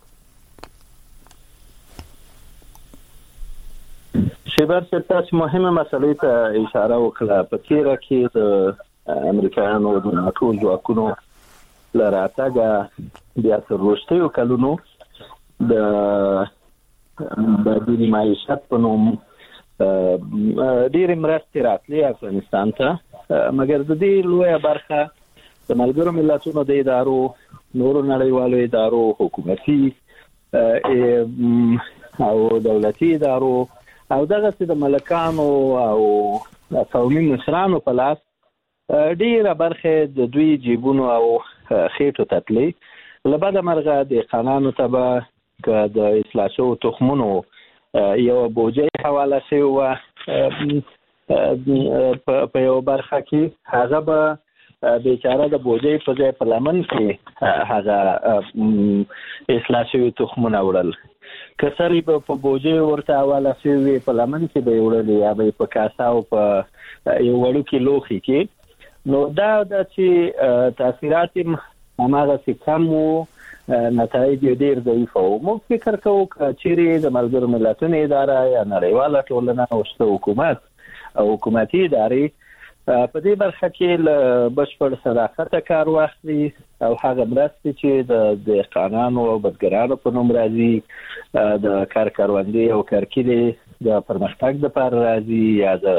شیبر صاحب تاسو مهمه مسلې ته اشاره وکړه. په تیره کې د امریکایانو د ناتو ځواکونو لراتګه بیا تر وروستیو کلونو د بدیل معیشت په نوم ډېر مرستې راتلې افغانستان ته، مګر د دې لویه برخه د ملګرو ملتونو د ادارو، نورو نړیوالو ادارو، حکومتي او دولتي ادارو او دغه د ملکانو او قومي مشرانو په لاس ډیره برخه د دوی جیبونو او خېټو تتلې لبد مرغه د قانونو تبع د اصلاح شو تخمونو یو بوجي حواله شوی و په یو برخه کې هغه به بیچاره د بوجي په ځای په لمن کې هغه اصلاح شوی تخمونه وړل، کسری په بوجي ورته حواله شوی په لمن کې به وړل یا به په کاسا او په یو وړو کې لوخي کې. نو دا د چې تاثیرات هغه څه کم وو، نتایج ډیر ضعیف وو. موږ فکر کوو چې د ملګرو ملتونو اداره یا نړیواله ټولنه او حکومت او حکومتي ادارې په دې برخه کې له بشپړ صداقت کار واخلي او هغه مرستې چې د دهقانانو او بزګرانو په نوم راځي د کار کاروندې او کارکلي د پرمختګ لپاره راځي یا د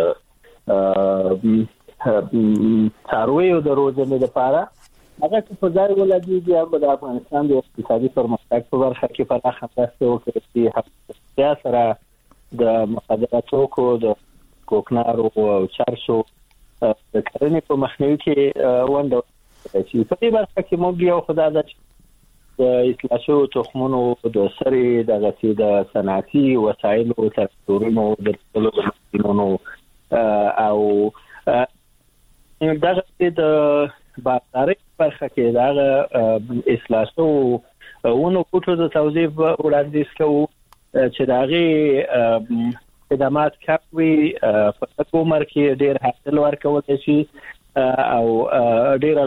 څارویو د روزنې لپاره هغه په ځای ولګي یا د افغانستان د اقتصادي پرمختګ په برخه کې پراخه مرسته وکړي چې هغه سره د مخدراتو کو د کوکنارو او چرسو د کرنې په مخنیوي کې ونډه چې په دې برخه کې موږ یو خدای د اصلاح شو تخمونو د سری د غسی د صنعتي وسایلو ترورونو د ټولو ماشينونو او دغه د بازاري برخه کې د اصلاح شو ونو کوټو د توظیف وړاندیز کوو چې دغه خدمات کوي په کومر کې ډېر حاصل ورکول شي او ډېر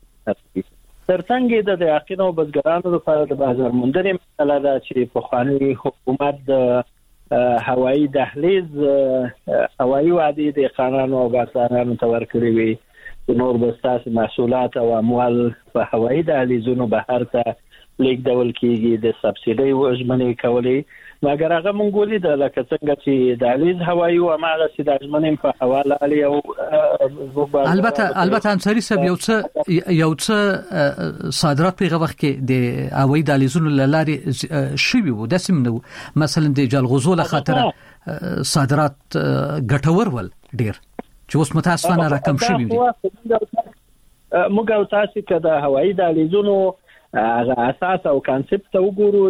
ترڅنګ د یقینو بزګرانو لپاره د بازار موندنې مسله ده چې په خواني حکومت د هوایي دهلیز هوایي وعدې د قانونو او بازارانو ته ورکړي وي، نور بستاس محصولات او اموال په هوایي دهلیزونو بهر ته لیکدول کیږي، د سبسیډي وژمنې کولې، مګر هغه مونږ ولید لکه څنګه چې دهلیز هوایي او هغه چې د ژمنې په حواله علي او البته البته انصاری صاحب یو څه یو څه صادرات په وخت کې د هوایي دهلیزونو لارې شوي وو، د سیمنو مثلا د جلغوزو له خاطر صادرات ګټور ول ډیر چې اوس متاسفانه رقم شوي دي. موږ او تاسو کې د هوایي دهلیزونو هغه اساس او کانسپټ ته وګورو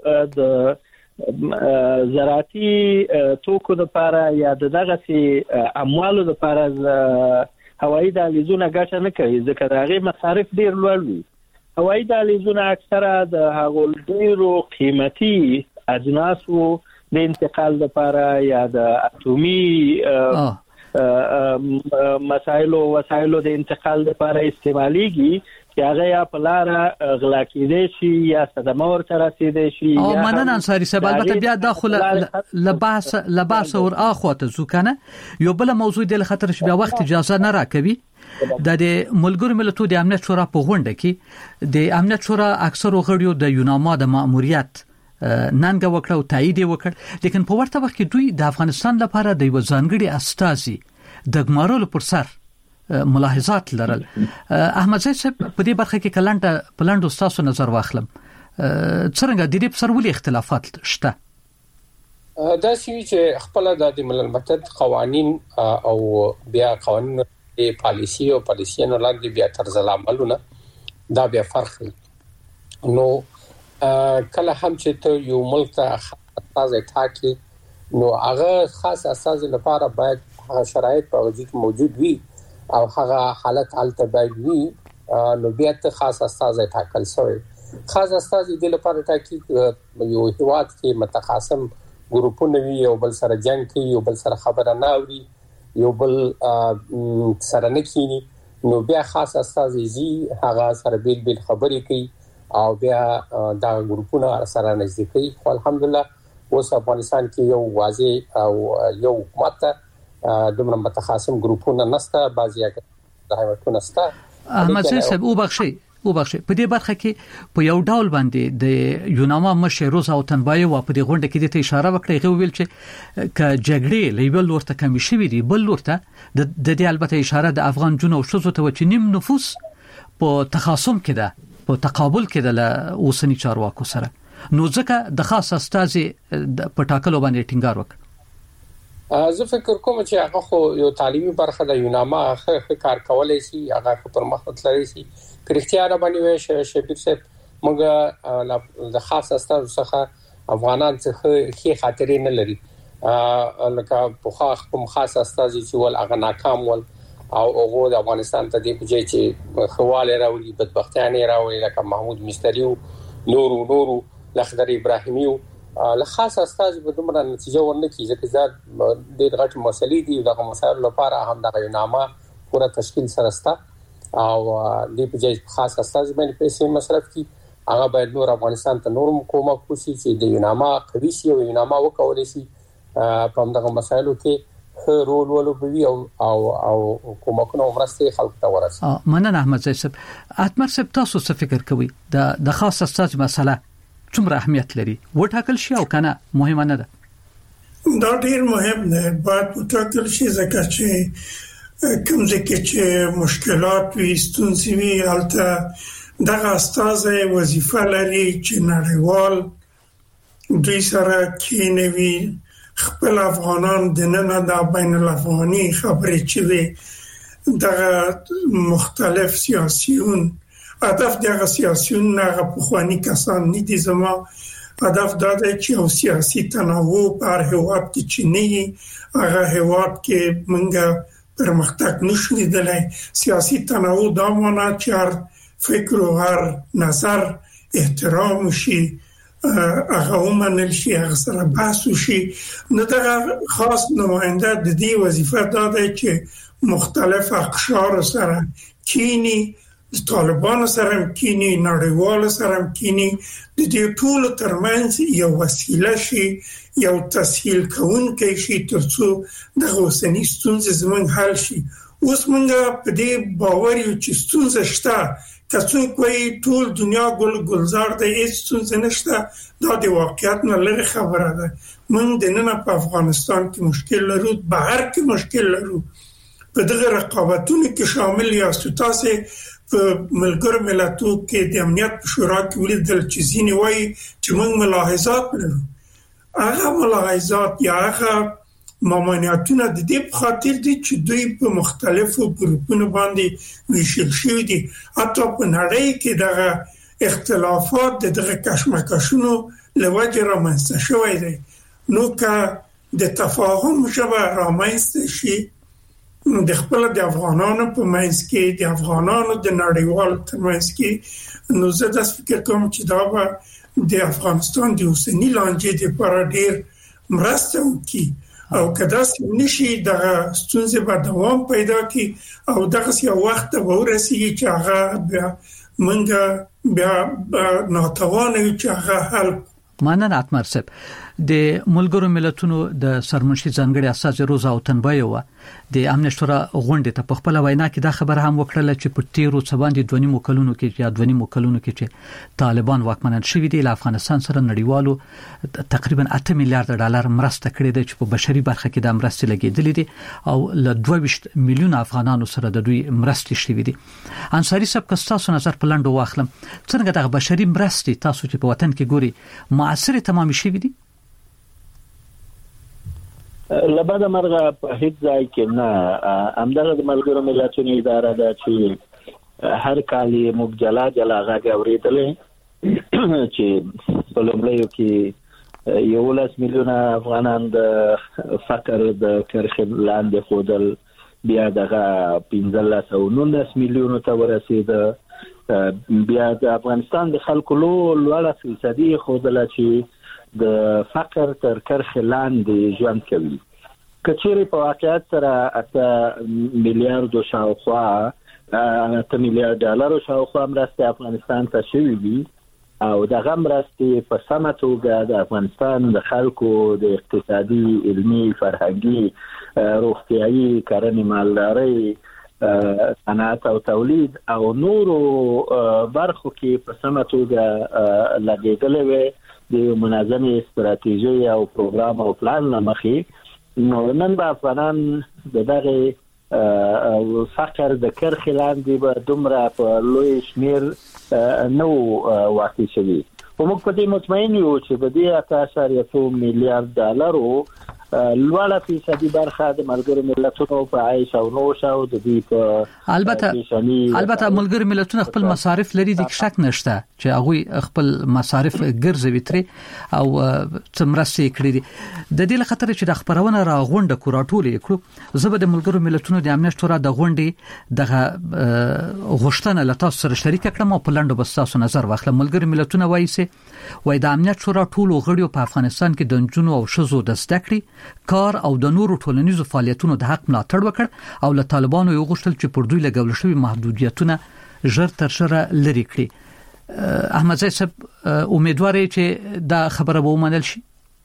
د زراعتي توکو لپاره یا دغه سي اموالو لپاره هوایي دهلیزونه ګټه نه کوي ځکه هغه مصارف ډیر لوړ وي هوایي دهلیزونه اکثره د هغو ډیرو قیمتي اجناسو د انتقال لپاره یا د اټومي مسایل او وسایل د انتقال لپاره استعماليږي چې هغه یا په لار غلا کېدې شي یا صدمه ورته رسیدې شي او مننه انصاری صاحب البته بیا داخله لباس لباس اور اخواته ځکانه یو بل موضوع د خطر شي بیا وخت اجازه نه راکوي د ملګرو ملتونو د امنیت شورا په غونډه کې د امنیت شورا اکثرو غړیو د یوناما د ماموریت ننګ وکړ او تایید وکړ لیکن په ورته وخت کې دوی د افغانستان لپاره د یو ځانګړي استازي د ګمارلو پر سر ملاحظات لرل. احمد زید صاحب په دې برخه کې کلانټه پلاندو تاسو نظر واخلم څنګه د دې په سر ولې اختلافات شته؟ دا چې خپل د ملل متحد قوانين او بیا قوانين د پالیسی او پالیسیانو لاندې بیا طرز العملونه دا بیا فرق دی. نو کله هم چې ته یو ملک ته اساس ټاکي نو هغه خاص اساس لپاره باید شرایط په وجود موجود وي او هغه حالت حالت باید وي نو بیا ته خاص اساس ټاکل شوی. خاص اساس د لپاره ټاکي یو هیواد کې متخاصم ګروپونه وي او بل سره جنگ کوي او بل سره خبره نه اوري یو بل سره نه کینی نو بیا خاص اساس زی هغه سره بیل بیل خبرې کوي او بیا دا ګروپونه سره نږدې کوي. خو الحمدلله اوس افغانستان کې یو واضح او یو حکومت دمر متخاصم ګروپونه نسته بعضی د حیواناتو نسته. احمد صاحب او بخشي او بخشي په دې برخه کې په یو ډول باندې د یوناما مشر روز او تنبای او په دې غونډه کې د اشاره وکړي غو ویل چې ک جګړې لیول ورته کمی شوی دی بل ورته د دې البته اشاره د افغان جنو او شذو ته چې نیم نفوس په تخاصم کې ده په تقابل کې د اوسنی چارواکو سره نو ځکه د خاص استازي په ټاکلو باندې ټینګار وکړ. زه فکر کوم چې هغه خو یو تعلیمي برخه د یوناما ښه کار کولای شي هغه پر مخ تللی شي کرختیا را باندې وي شبیر صاحب موږ د خاص استاذ څخه افغانان څخه خې خاطرې نه لري لکه په کوم خاص استاذ چې ول هغه ناکام ول او هغه د افغانستان ته دی چې چې خواله راوړي بدبختیانه راوړي لکه محمود مستری نورو نورو لخدر ابراهیمی له خاص استاذ په دومره نتیجه ورنکې ځکه دا د غټ مسلې دي دغه مسایل لپاره هم د یوناما پوره تشکیل سره ستا او د په خاص استاذ باندې پیسې مصرف کی هغه باید نور افغانستان ته نورم کومک وشي چې د یوناما قوي شي او یوناما وکولای شي په دغه مسایلو کې رول ولوبوي او او او کومکونه ورسته خلک ته ورسي. مننه احمد صاحب. اتمر صاحب تاسو څه فکر کوئ د د خاص استاذ مسله څومره اهمیت لري وټاکل شي او کنه مهمه نه ده؟ دا ډیر مهم ده باید وټاکل شي ځکه چې کوم ځکه چې مشکلات وي ستونزې وي هلته دغه استاذ وظیفه لري چې نړیوال دوی سره کینوي خپل افغانان د نن د بین الافغاني خبرې چې وي دغه مختلف سیاسيون هدف دغه سیاسيون نه په خواني کسان نه دي زما هدف دا دی چې او سیاسي تنوع پر هیواد کې چینی هغه هیواد کې منګه پرمختګ نشو لیدلای. سیاسي تنوع دا معنی چې هر فکر او هر نظر احترام شي هغه ومنل شي هغه سره بحث شي. نو دغه خاص نماینده د دې وظیفه دا دی چې مختلف اقشار سره کینی د طالبانو سره کینی نړیوال سره کینی د دې ټول ترمنځ یو وسیله شي یو تسهیل کوونکی شي ترڅو د اوسنی ستونزې زمونږ حل شي. اوس موږ په دې باور یو چې ستونزه شته که څوک وایي ټول دنیا ګل ګلزار دی هیڅ ستونزه نشته دا د واقعیت نه لري خبره ده. موږ د نن په افغانستان کې مشکل لرو بهر کې مشکل لرو په دغه رقابتونو کې شامل یاستو تاسو په ملګرو ملتونو کې د امنیت په شورا کې ولیدل چې ځینې وایي چې موږ ملاحظات لرو. هغه ملاحظات یا هغه ممانعتونه د دې په خاطر دي چې دوی په مختلفو ګروپونو باندې ویشل شوي دي. حتی په نړۍ کې دغه اختلافات دغه کشمکشونو له وجې رامنځته شوی دی. نو که د تفاهم ژبه رامنځته شي د خپل د افغانانو په منځ کې د افغانانو د نړیوال ترمنځ کې نو زه د فکر کوم چې دا به د افغانستان د اوسنی لانجې لپاره ډیر مرسته وکړي او کدا نشي د ستونزې په دوام پیدا کی او دغه یو وخت به ورسیږي چې هغه بیا منګه بیا ناتوانه چې هغه حل مننه اتمر صاحب د ملګرو ملتونو د سرمنشي ځانګړي اساس روزا او تنبیه و د امن شورا غونډه ته په خپل وینا کې دا خبر هم وکړه چې په تیرو څباندې دونی مکلونو کې یا دونی مکلونو کې چې طالبان واکمنان شوي دي له افغانستان سره نړیوالو تقریبا اته میلیارډ ډالر مرسته کړې ده چې په بشري برخه کې د مرستې لګېدلې دي او له دوه ویشت میلیون افغانانو سره د دوی مرستې شوي دي. انصاری صاحب که تاسو نظر په لاندو واخلم څنګه د بشري مرستې تاسو چې په وطن کې ګوري موثر تمام شوي دي؟ لبدا مرغه په هیڅ ځای کې نه همدغه د ملګرو ملتونو اداره ده چې هر کال موږ جلا جلا غږ اوریدلې چې په لومړیو کې یو لس میلیونه افغانان د فقر د کرښې لاندې خودل بیا دغه پنځه لس او نولس میلیونه ته ورسید بیا د افغانستان د خلکو لوړه فیصدي خودل چې د فقر تر کرښې لاندې ژوند کوي. کچېرې په واقعیت سره اته میلیارډ شاوخوا اته میلیارډ ډالر شاوخوا مرستې افغانستان ته شوي دي او دغه مرستې په سمه توګه د افغانستان د خلکو د اقتصادي، علمي، فرهنګي، روغتیايي، کرنې، مالدارۍ، صنعت او تولید او نورو برخو کې په سمه توګه لګېدلې وي د منظم استراتیژي او پروګرام او پلان لمخې. نو نن به افغانان دغه فقر د کرښې لاندې به دومره په لوی شمیر نو واقع شوي. موږ په دې مطمئن یو چې په دې اته اعشاریه څو میلیارډ ډالرو لوړه فیصدي برخه د ملګرو ملتونو په عیش او نوش او د دې په البته البته ملګرو ملتونو خپل مصارف لري د شک نشته چې هغه خپل مصارف ګرځوي تر او څمرسي کړی دي. د دې لخطر چې د خبرونه را غونډه کوراټولې کړو زبر د ملګرو ملتونو د امنیت شورا د غونډې دغه غوښتنه له تاسو سره شریک کړم او په لاندو بس تاسو نظر واخلم. ملګرو ملتونو وایي چې وای د امنیت شورا ټولو غړیو په افغانستان کې د جنونو او شذو د زده کړې کار او د نورو ټولنیزو فعالیتونو د حق ملاتړ وکړ او له طالبانو یو غوښتل چې پر دوی لګول شوی محدودیتونه ژر تر ژره لري کړي. احمد زئی صاحب امیدوار یم چې دا خبره به ومنل شي.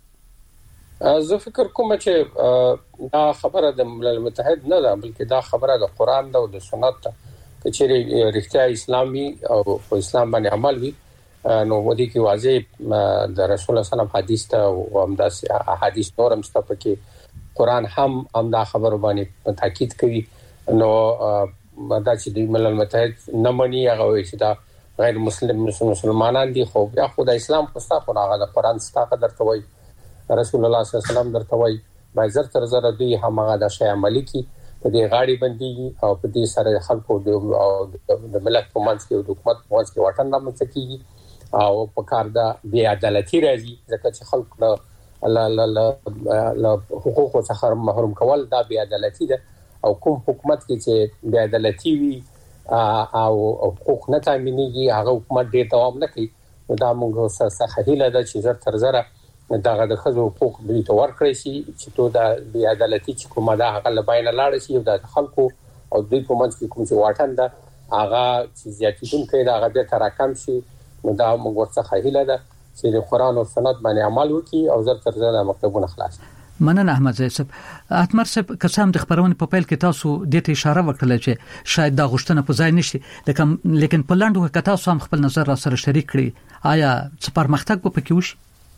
زه فکر کوم چې دا خبره د ملل متحد نه ده بلکې دا خبره د قران او د سنت ته چې رښتیا اسلامي او په اسلام باندې عمل وي نو ودی کې واضح د رسول الله صلی الله علیه وسلم حدیث ته او همداسې احادیث نورم ستاسو کې قران هم هم دا خبره باندې تاکید کوي. نو دا چې د ملل متحد نه مني هغه چې دا غیر مسلم مسلمانان دي خو بیا خدای اسلام په ستاسو هغه د قران ستاسو درته وایي رسول الله صلی الله علیه وسلم درته وایي باید زر تر زر دوی هم هغه د شی عملی کی په دې غاړي باندې او په دې سره خلکو د ملت په منځ کې او د حکومت په منځ کې واټن رامنځته کیږي او په کار د بی عدالتي راځي ځکه چې خلک له له حقوقو څخه محروم کول دا بی عدالتي ده او کوم حکومت کې چې بی عدالتي وي او حقوق نه تامینېږي هغه حکومت ډېر دوام نه کوي. دا موږ سره هیله ده چې زر تر زره دغه د خزو حقوق دوی ته ورکړي شي چې تو د بی عدالتي چې کومه ده هغه لباینه لاړ شي او د خلکو او دوی په منځ کې کوم چې واټن ده هغه چې زیاتیدون کوي دا هغه به تراکم شي. نو دا موږ ورڅخه هیله ده چې د قران او سنت باندې عمل وکړي او زر تر زره مکتبونه خلاص. مننه احمد زئی صاحب. اتمر صاحب قسم د خبرونه په پیل کې تاسو د ته اشاره وکړه چې شاید دا غوښتنه په ځای نشي لیکن لیکن په لاندو کې تاسو هم خپل نظر را سره شریک کړئ. آیا څه پرمختګ به پکې وشي؟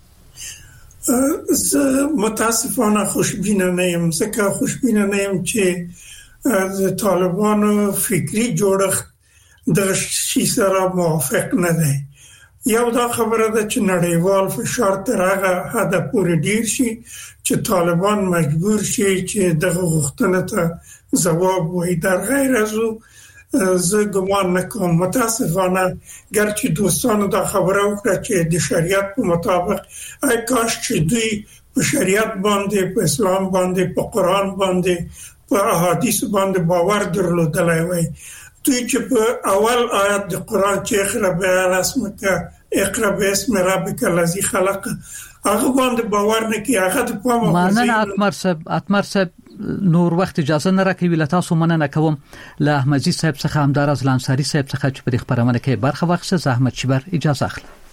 زه متاسفانه خوشبینه نه یم ځکه خوشبینه نه یم چې د طالبانو فکری جوړښت د شي سره موافق نه دی. یو دا خبره ده چې نړیوال فشار تر هغه حد پورې ډیر شي چې طالبان مجبور شي چې دغه غوښتنه ته ځواب وایي. در غیر از او زه ګمان نه کوم متاسفانه ګرچې دوستانو دا خبره وکړه چې د شریعت په مطابق ای کاش چې دوی په شریعت باندې په اسلام باندې په قران باندې په احادیث باندې باور درلودلای وای. دوی چې په اول آیت د قران چې اقرا باسمک اقرا باسم ربک الذی خلق هغه باندې باور نه کی هغه د پامه مننه اتمر صاحب اتمر صاحب نور وخت اجازه نه راکوي لته تاسو مننه کوم له احمدزي صاحب څخه همدار از لانساری صاحب څخه چې په خبرونه کې برخه واخیسته. زحمت شبر اجازه اخلم.